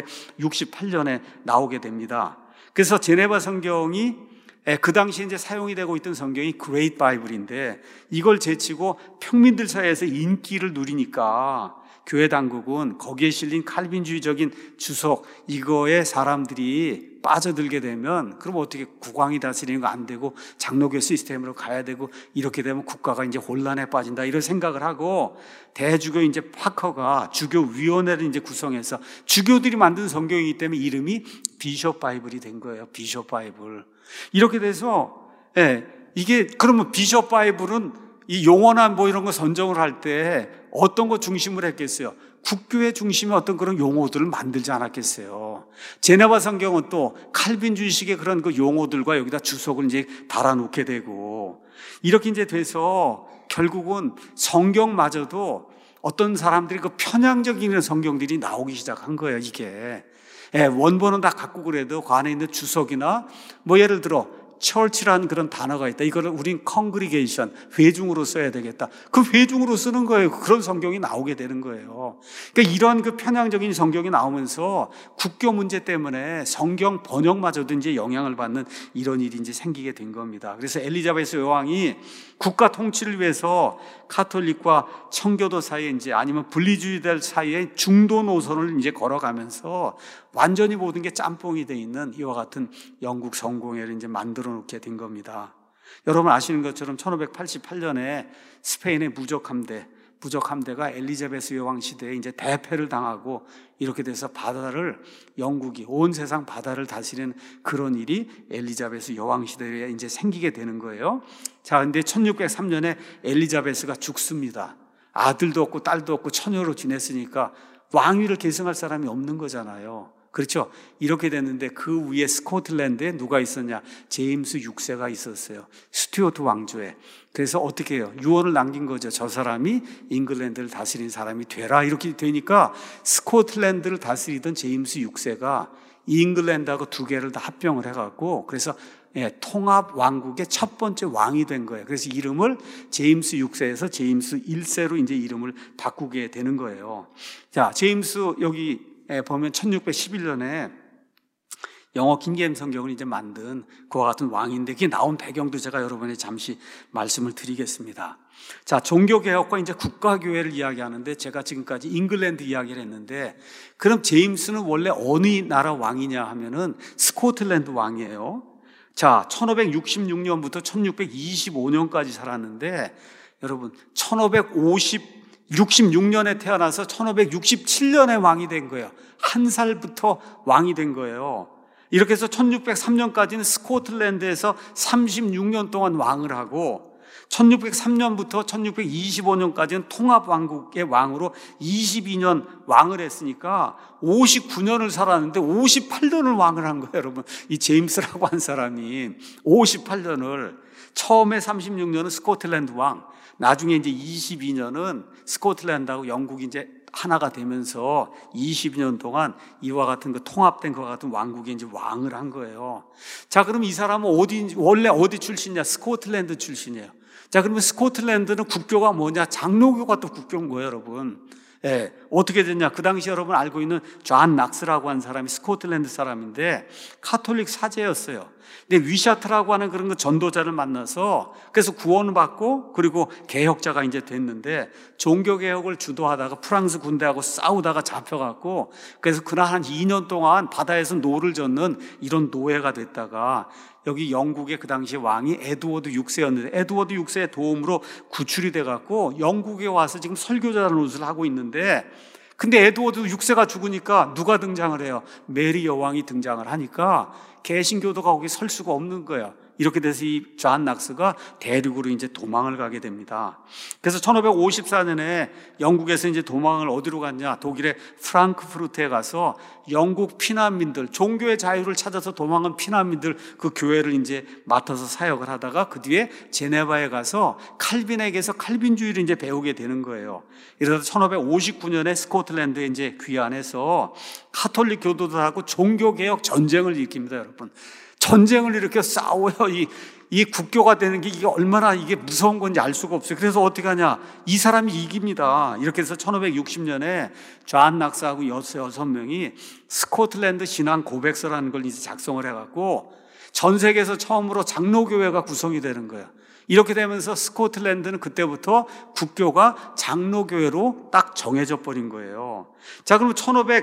1568년에 나오게 됩니다. 그래서 제네바 성경이 그 당시에 이제 사용이 되고 있던 성경이 그레이트 바이블인데, 이걸 제치고 평민들 사이에서 인기를 누리니까 교회 당국은 거기에 실린 칼빈주의적인 주석, 이거에 사람들이 빠져들게 되면 그럼 어떻게 국왕이 다스리는 거 안 되고 장로교 시스템으로 가야 되고, 이렇게 되면 국가가 이제 혼란에 빠진다, 이런 생각을 하고 대주교 이제 파커가 주교위원회를 이제 구성해서 주교들이 만든 성경이기 때문에 이름이 비숍 바이블이 된 거예요. 비숍 바이블. 이렇게 돼서 이게 그러면 비숍 바이블은 이 용어나 뭐 이런 거 선정을 할 때 어떤 거 중심으로 했겠어요? 국교의 중심에 어떤 그런 용어들을 만들지 않았겠어요? 제네바 성경은 또 칼빈주의식의 그런 그 용어들과 여기다 주석을 이제 달아놓게 되고, 이렇게 이제 돼서 결국은 성경마저도 어떤 사람들이 그 편향적인 성경들이 나오기 시작한 거예요, 이게. 원본은 다 갖고 그래도 그 안에 있는 주석이나 뭐 예를 들어 church라는 그런 단어가 있다. 이거를 우린 congregation, 회중으로 써야 되겠다. 그 회중으로 쓰는 거예요. 그런 성경이 나오게 되는 거예요. 그러니까 이런 그 편향적인 성경이 나오면서 국교 문제 때문에 성경 번역마저도 이제 영향을 받는 이런 일이 이제 생기게 된 겁니다. 그래서 엘리자베스 여왕이 국가 통치를 위해서 카톨릭과 청교도 사이에 이제 아니면 분리주의들 사이에 중도 노선을 이제 걸어가면서 완전히 모든 게 짬뽕이 돼 있는 이와 같은 영국 성공회를 이제 만들어 놓게 된 겁니다. 여러분 아시는 것처럼 1588년에 스페인의 무적 함대가 엘리자베스 여왕 시대에 이제 대패를 당하고 이렇게 돼서 영국이 온 세상 바다를 다스리는 그런 일이 엘리자베스 여왕 시대에 이제 생기게 되는 거예요. 자, 근데 1603년에 엘리자베스가 죽습니다. 아들도 없고 딸도 없고 처녀로 지냈으니까 왕위를 계승할 사람이 없는 거잖아요. 그렇죠? 이렇게 됐는데 그 위에 스코틀랜드에 누가 있었냐? 제임스 6세가 있었어요. 스튜어트 왕조에. 그래서 어떻게 해요? 유언을 남긴 거죠. 저 사람이 잉글랜드를 다스린 사람이 되라. 이렇게 되니까 스코틀랜드를 다스리던 제임스 6세가 잉글랜드하고 두 개를 다 합병을 해갖고 그래서 통합 왕국의 첫 번째 왕이 된 거예요. 그래서 이름을 제임스 6세에서 제임스 1세로 이제 이름을 바꾸게 되는 거예요. 자, 제임스 여기 보면 1611년에 영어 킹제임스 성경을 이제 만든 그와 같은 왕인데 그게 나온 배경도 제가 여러분에게 잠시 말씀을 드리겠습니다. 자, 종교개혁과 이제 국가교회를 이야기하는데 제가 지금까지 잉글랜드 이야기를 했는데 그럼 제임스는 원래 어느 나라 왕이냐 하면은 스코틀랜드 왕이에요. 자, 1566년부터 1625년까지 살았는데 여러분 1566년에 태어나서 1567년에 왕이 된 거예요. 한 살부터 왕이 된 거예요. 이렇게 해서 1603년까지는 스코틀랜드에서 36년 동안 왕을 하고 1603년부터 1625년까지는 통합왕국의 왕으로 22년 왕을 했으니까 59년을 살았는데 58년을 왕을 한 거예요, 여러분. 이 제임스라고 한 사람이 58년을 처음에 36년은 스코틀랜드 왕, 나중에 이제 22년은 스코틀랜드하고 영국이 이제 하나가 되면서 22년 동안 이와 같은 그 통합된 것과 같은 왕국에 이제 왕을 한 거예요. 자, 그럼 이 사람은 원래 어디 출신이냐? 스코틀랜드 출신이에요. 자, 그러면 스코틀랜드는 국교가 뭐냐? 장로교가 또 국교인 거예요, 여러분. 어떻게 됐냐? 그 당시 여러분 알고 있는 존 낙스라고 하는 사람이 스코틀랜드 사람인데 카톨릭 사제였어요. 근데 위샤트라고 하는 그런 전도자를 만나서 그래서 구원을 받고 그리고 개혁자가 이제 됐는데 종교개혁을 주도하다가 프랑스 군대하고 싸우다가 잡혀갖고 그래서 그날 한 2년 동안 바다에서 노를 젓는 이런 노예가 됐다가 여기 영국의 그 당시 왕이 에드워드 6세였는데 에드워드 6세의 도움으로 구출이 돼갖고 영국에 와서 지금 설교자라는 옷을 하고 있는데 근데 에드워드 6세가 죽으니까 누가 등장을 해요? 메리 여왕이 등장을 하니까 개신교도가 거기 설 수가 없는 거예요. 이렇게 돼서 이 존 낙스가 대륙으로 이제 도망을 가게 됩니다. 그래서 1554년에 영국에서 이제 도망을 어디로 갔냐? 독일의 프랑크푸르트에 가서 영국 피난민들, 종교의 자유를 찾아서 도망한 피난민들 그 교회를 이제 맡아서 사역을 하다가 그 뒤에 제네바에 가서 칼빈에게서 칼빈주의를 이제 배우게 되는 거예요. 이래서 1559년에 스코틀랜드에 이제 귀환해서 카톨릭 교도들하고 종교개혁 전쟁을 일으킵니다, 여러분. 전쟁을 일으켜 싸워요. 이 국교가 되는 게 이게 얼마나 이게 무서운 건지 알 수가 없어요. 그래서 어떻게 하냐? 이 사람이 이깁니다. 이렇게 해서 1560년에 존 낙스하고 6명이 스코틀랜드 신앙 고백서라는 걸 이제 작성을 해갖고 전 세계에서 처음으로 장로교회가 구성이 되는 거예요. 이렇게 되면서 스코틀랜드는 그때부터 국교가 장로교회로 딱 정해져 버린 거예요. 자, 그럼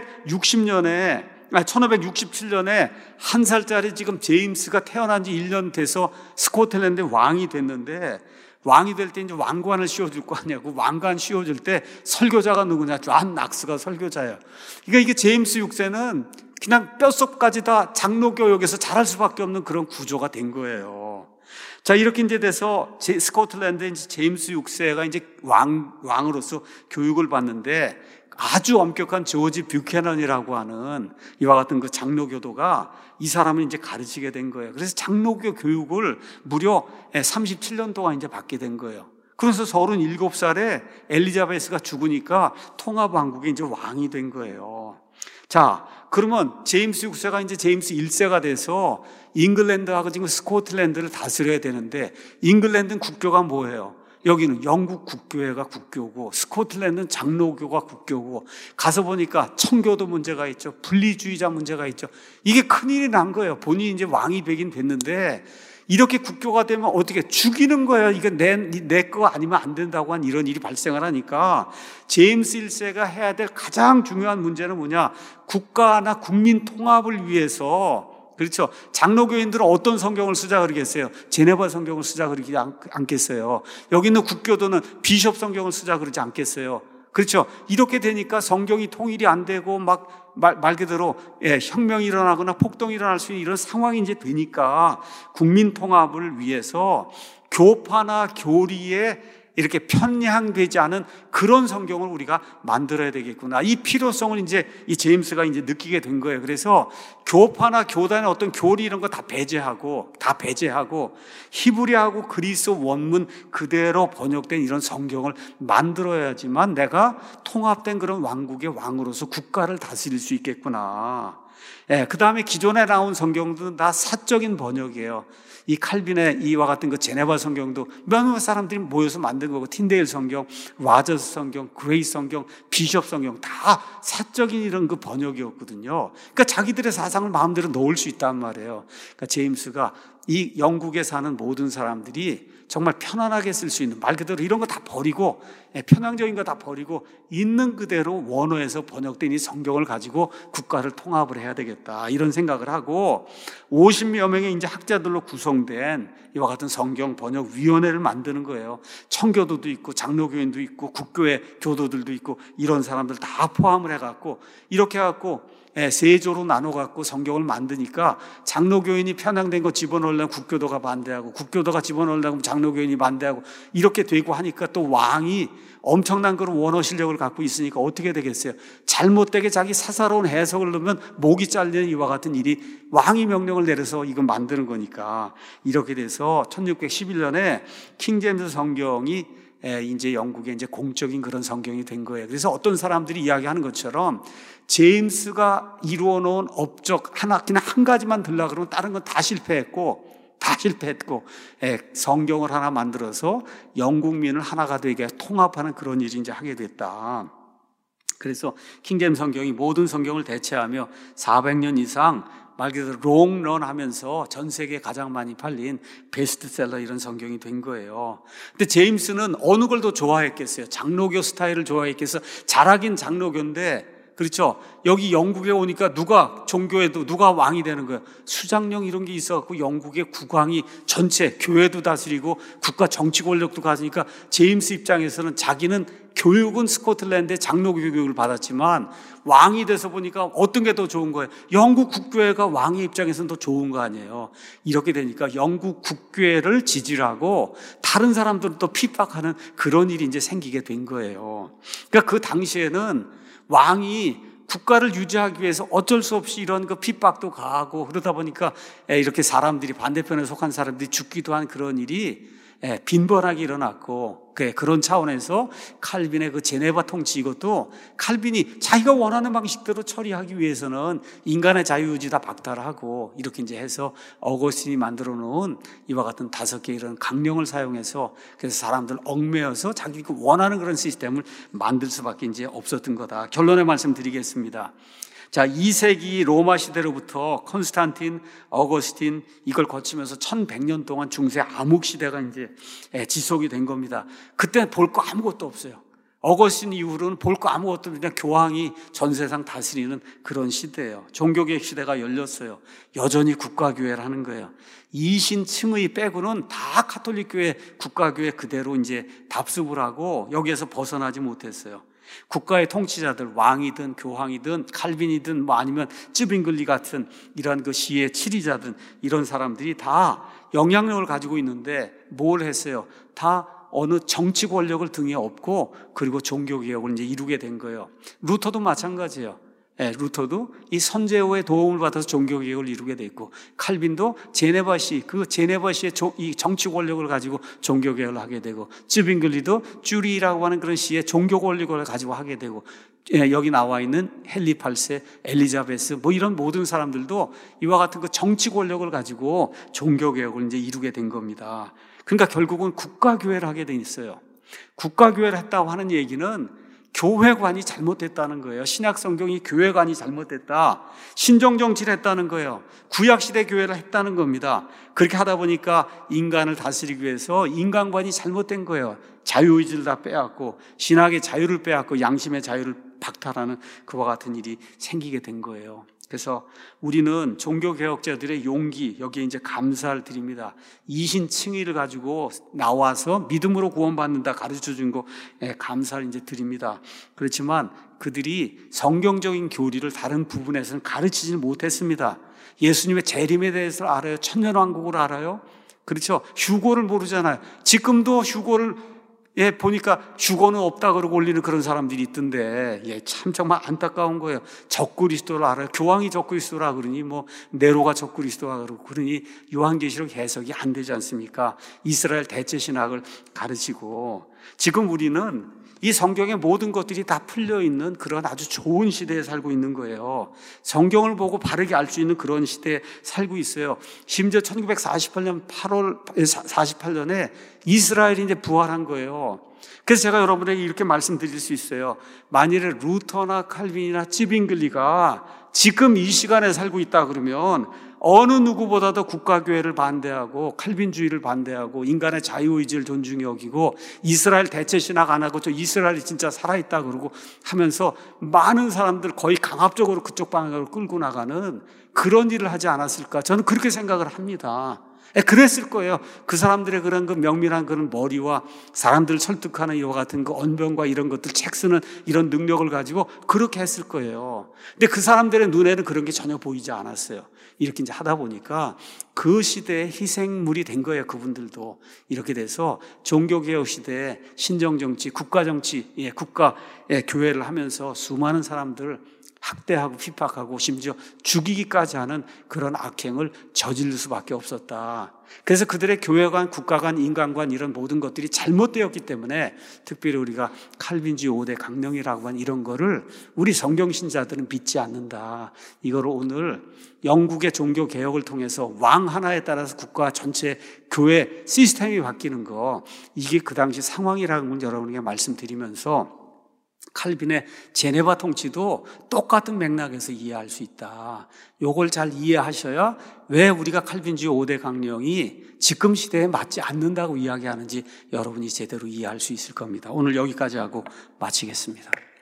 1567년에 한 살짜리 지금 제임스가 태어난 지 1년 돼서 스코틀랜드 왕이 됐는데 왕이 될 때 이제 왕관을 씌워줄 거 아니냐고. 왕관 씌워줄 때 설교자가 누구냐? 존 낙스가 설교자예요. 그러니까 이게 제임스 6세는 그냥 뼛속까지 다 장로교역에서 자랄 수밖에 없는 그런 구조가 된 거예요. 자, 이렇게 이제 돼서 스코틀랜드에 이제 제임스 6세가 이제 왕으로서 교육을 받는데 아주 엄격한 조지 뷰캐넌이라고 하는 이와 같은 그 장로교도가 이 사람을 이제 가르치게 된 거예요. 그래서 장로교 교육을 무려 37년 동안 이제 받게 된 거예요. 그래서 37살에 엘리자베스가 죽으니까 통합왕국의 이제 왕이 된 거예요. 자, 그러면 제임스 6세가 이제 제임스 1세가 돼서 잉글랜드하고 지금 스코틀랜드를 다스려야 되는데, 잉글랜드는 국교가 뭐예요? 여기는 영국 국교회가 국교고, 스코틀랜드는 장로교가 국교고, 가서 보니까 청교도 문제가 있죠. 분리주의자 문제가 있죠. 이게 큰일이 난 거예요. 본인이 이제 왕이 되긴 됐는데, 이렇게 국교가 되면 어떻게 죽이는 거예요. 이게 내 거 아니면 안 된다고 한 이런 일이 발생을 하니까, 제임스 1세가 해야 될 가장 중요한 문제는 뭐냐? 국가나 국민 통합을 위해서, 그렇죠. 장로교인들은 어떤 성경을 쓰자 그러겠어요? 제네바 성경을 쓰자 그러지 않겠어요? 여기 있는 국교도는 비숍 성경을 쓰자 그러지 않겠어요? 그렇죠. 이렇게 되니까 성경이 통일이 안 되고 말 그대로 혁명이 일어나거나 폭동이 일어날 수 있는 이런 상황이 이제 되니까, 국민 통합을 위해서 교파나 교리에 이렇게 편향되지 않은 그런 성경을 우리가 만들어야 되겠구나. 이 필요성을 이제 이 제임스가 이제 느끼게 된 거예요. 그래서 교파나 교단의 어떤 교리 이런 거 다 배제하고 히브리하고 그리스 원문 그대로 번역된 이런 성경을 만들어야지만 내가 통합된 그런 왕국의 왕으로서 국가를 다스릴 수 있겠구나. 그 다음에 기존에 나온 성경들은 다 사적인 번역이에요. 이 칼빈의 이와 같은 그 제네바 성경도 몇몇 사람들이 모여서 만든 거고, 틴데일 성경, 와저스 성경, 그레이 성경, 비숍 성경 다 사적인 이런 그 번역이었거든요. 그러니까 자기들의 사상을 마음대로 넣을 수 있단 말이에요. 그러니까 제임스가 이 영국에 사는 모든 사람들이 정말 편안하게 쓸 수 있는, 말 그대로 이런 거 다 버리고, 편향적인 거 다 버리고 있는 그대로 원어에서 번역된 이 성경을 가지고 국가를 통합을 해야 되겠다, 이런 생각을 하고 50여 명의 이제 학자들로 구성된 이와 같은 성경 번역 위원회를 만드는 거예요. 청교도도 있고 장로교인도 있고 국교회 교도들도 있고 이런 사람들 다 포함을 해갖고, 이렇게 해갖고 세조로 나눠갖고 성경을 만드니까, 장로교인이 편향된 거 집어넣으려면 국교도가 반대하고, 국교도가 집어넣으려면 장로교인이 반대하고, 이렇게 되고 하니까 또 왕이 엄청난 그런 원어 실력을 갖고 있으니까 어떻게 되겠어요? 잘못되게 자기 사사로운 해석을 넣으면 목이 잘리는 이와 같은 일이, 왕이 명령을 내려서 이거 만드는 거니까. 이렇게 돼서 1611년에 킹제임스 성경이 이제 영국의 이제 공적인 그런 성경이 된 거예요. 그래서 어떤 사람들이 이야기하는 것처럼 제임스가 이루어 놓은 업적 하나, 그냥 한 가지만 들라 그러면 다른 건 다 실패했고 성경을 하나 만들어서 영국민을 하나가 되게 통합하는 그런 일이 이제 하게 됐다. 그래서 킹제임스 성경이 모든 성경을 대체하며 400년 이상 말 그대로 롱런 하면서 전 세계에 가장 많이 팔린 베스트셀러 이런 성경이 된 거예요. 근데 제임스는 어느 걸 더 좋아했겠어요? 장로교 스타일을 좋아했겠어요? 잘하긴 장로교인데, 그렇죠. 여기 영국에 오니까 누가 종교에도 누가 왕이 되는 거예요? 수장령 이런 게 있어갖고 영국의 국왕이 전체 교회도 다스리고 국가 정치 권력도 가지니까, 제임스 입장에서는 자기는 교육은 스코틀랜드의 장로교 교육을 받았지만 왕이 돼서 보니까 어떤 게 더 좋은 거예요? 영국 국교회가 왕의 입장에서는 더 좋은 거 아니에요. 이렇게 되니까 영국 국교회를 지지하고 다른 사람들은 또 핍박하는 그런 일이 이제 생기게 된 거예요. 그러니까 그 당시에는 왕이 국가를 유지하기 위해서 어쩔 수 없이 이런 그 핍박도 가하고, 그러다 보니까 이렇게 사람들이, 반대편에 속한 사람들이 죽기도 한 그런 일이 빈번하게 일어났고, 그런 차원에서 칼빈의 그 제네바 통치, 이것도 칼빈이 자기가 원하는 방식대로 처리하기 위해서는 인간의 자유의지 다 박탈하고, 이렇게 이제 해서 어거스틴이 만들어 놓은 이와 같은 5개 이런 강령을 사용해서, 그래서 사람들 얽매여서 자기가 원하는 그런 시스템을 만들 수밖에 이제 없었던 거다. 결론의 말씀 드리겠습니다. 자, 2세기 로마 시대로부터 컨스탄틴, 어거스틴 이걸 거치면서 1100년 동안 중세 암흑 시대가 이제 지속이 된 겁니다. 그때 볼 거 아무것도 없어요. 어거스틴 이후로는 볼 거 아무것도 없이 그냥 교황이 전 세상 다스리는 그런 시대예요. 종교개혁 시대가 열렸어요. 여전히 국가교회를 하는 거예요. 이신층의 빼고는 다 카톨릭교회, 국가교회 그대로 이제 답습을 하고 여기에서 벗어나지 못했어요. 국가의 통치자들, 왕이든 교황이든 칼빈이든 아니면 쯔빙글리 같은 이런 그 시의 치리자든 이런 사람들이 다 영향력을 가지고 있는데 뭘 했어요? 다 어느 정치 권력을 등에 업고 그리고 종교개혁을 이제 이루게 된 거예요. 루터도 마찬가지예요. 루터도 이 선제호의 도움을 받아서 종교개혁을 이루게 돼 있고, 칼빈도 제네바시, 그 제네바시의 이 정치 권력을 가지고 종교개혁을 하게 되고, 쯔빙글리도 쭈리라고 하는 그런 시의 종교 권력을 가지고 하게 되고, 여기 나와 있는 헨리 8세, 엘리자베스, 뭐 이런 모든 사람들도 이와 같은 그 정치 권력을 가지고 종교개혁을 이제 이루게 된 겁니다. 그러니까 결국은 국가교회를 하게 돼 있어요. 국가교회를 했다고 하는 얘기는 교회관이 잘못됐다는 거예요. 신약 성경이 교회관이 잘못됐다, 신정정치를 했다는 거예요. 구약시대 교회를 했다는 겁니다. 그렇게 하다 보니까 인간을 다스리기 위해서 인간관이 잘못된 거예요. 자유의지를 다 빼앗고, 신학의 자유를 빼앗고, 양심의 자유를 박탈하는 그와 같은 일이 생기게 된 거예요. 그래서 우리는 종교개혁자들의 용기, 여기에 이제 감사를 드립니다. 이신 칭의를 가지고 나와서 믿음으로 구원받는다 가르쳐 준 거 감사를 이제 드립니다. 그렇지만 그들이 성경적인 교리를 다른 부분에서는 가르치지 못했습니다. 예수님의 재림에 대해서 알아요? 천년왕국을 알아요? 그렇죠? 휴거를 모르잖아요. 지금도 휴거를 보니까 휴거는 없다 그러고 올리는 그런 사람들이 있던데, 참 정말 안타까운 거예요. 적그리스도를 알아요. 교황이 적그리스도라 그러니, 뭐 네로가 적그리스도라 그러고 그러니 요한계시록 해석이 안 되지 않습니까? 이스라엘 대체 신학을 가르치고, 지금 우리는 이 성경의 모든 것들이 다 풀려 있는 그런 아주 좋은 시대에 살고 있는 거예요. 성경을 보고 바르게 알 수 있는 그런 시대에 살고 있어요. 심지어 1948년 8월 48년에 이스라엘이 이제 부활한 거예요. 그래서 제가 여러분에게 이렇게 말씀드릴 수 있어요. 만일에 루터나 칼빈이나 찌빙글리가 지금 이 시간에 살고 있다 그러면 어느 누구보다도 국가교회를 반대하고 칼빈주의를 반대하고 인간의 자유의지를 존중히 여기고 이스라엘 대체 신학 안 하고 저 이스라엘이 진짜 살아있다 그러고 하면서 많은 사람들 거의 강압적으로 그쪽 방향으로 끌고 나가는 그런 일을 하지 않았을까, 저는 그렇게 생각을 합니다. 그랬을 거예요. 그 사람들의 그런 그 명밀한 그런 머리와 사람들을 설득하는 이와 같은 그 언변과 이런 것들, 책 쓰는 이런 능력을 가지고 그렇게 했을 거예요. 근데 그 사람들의 눈에는 그런 게 전혀 보이지 않았어요. 이렇게 이제 하다 보니까 그 시대의 희생물이 된 거예요. 그분들도 이렇게 돼서 종교개혁 시대에 신정정치, 국가정치, 교회를 하면서 수많은 사람들 학대하고 핍박하고 심지어 죽이기까지 하는 그런 악행을 저지를 수밖에 없었다. 그래서 그들의 교회관, 국가관, 인간관 이런 모든 것들이 잘못되었기 때문에 특별히 우리가 칼빈주의 5대 강령이라고 하는 이런 거를 우리 성경신자들은 믿지 않는다. 이걸 오늘 영국의 종교개혁을 통해서 왕 하나에 따라서 국가 전체 교회 시스템이 바뀌는 거, 이게 그 당시 상황이라는 걸 여러분에게 말씀드리면서 칼빈의 제네바 통치도 똑같은 맥락에서 이해할 수 있다. 요걸 잘 이해하셔야 왜 우리가 칼빈주의 5대 강령이 지금 시대에 맞지 않는다고 이야기하는지 여러분이 제대로 이해할 수 있을 겁니다. 오늘 여기까지 하고 마치겠습니다.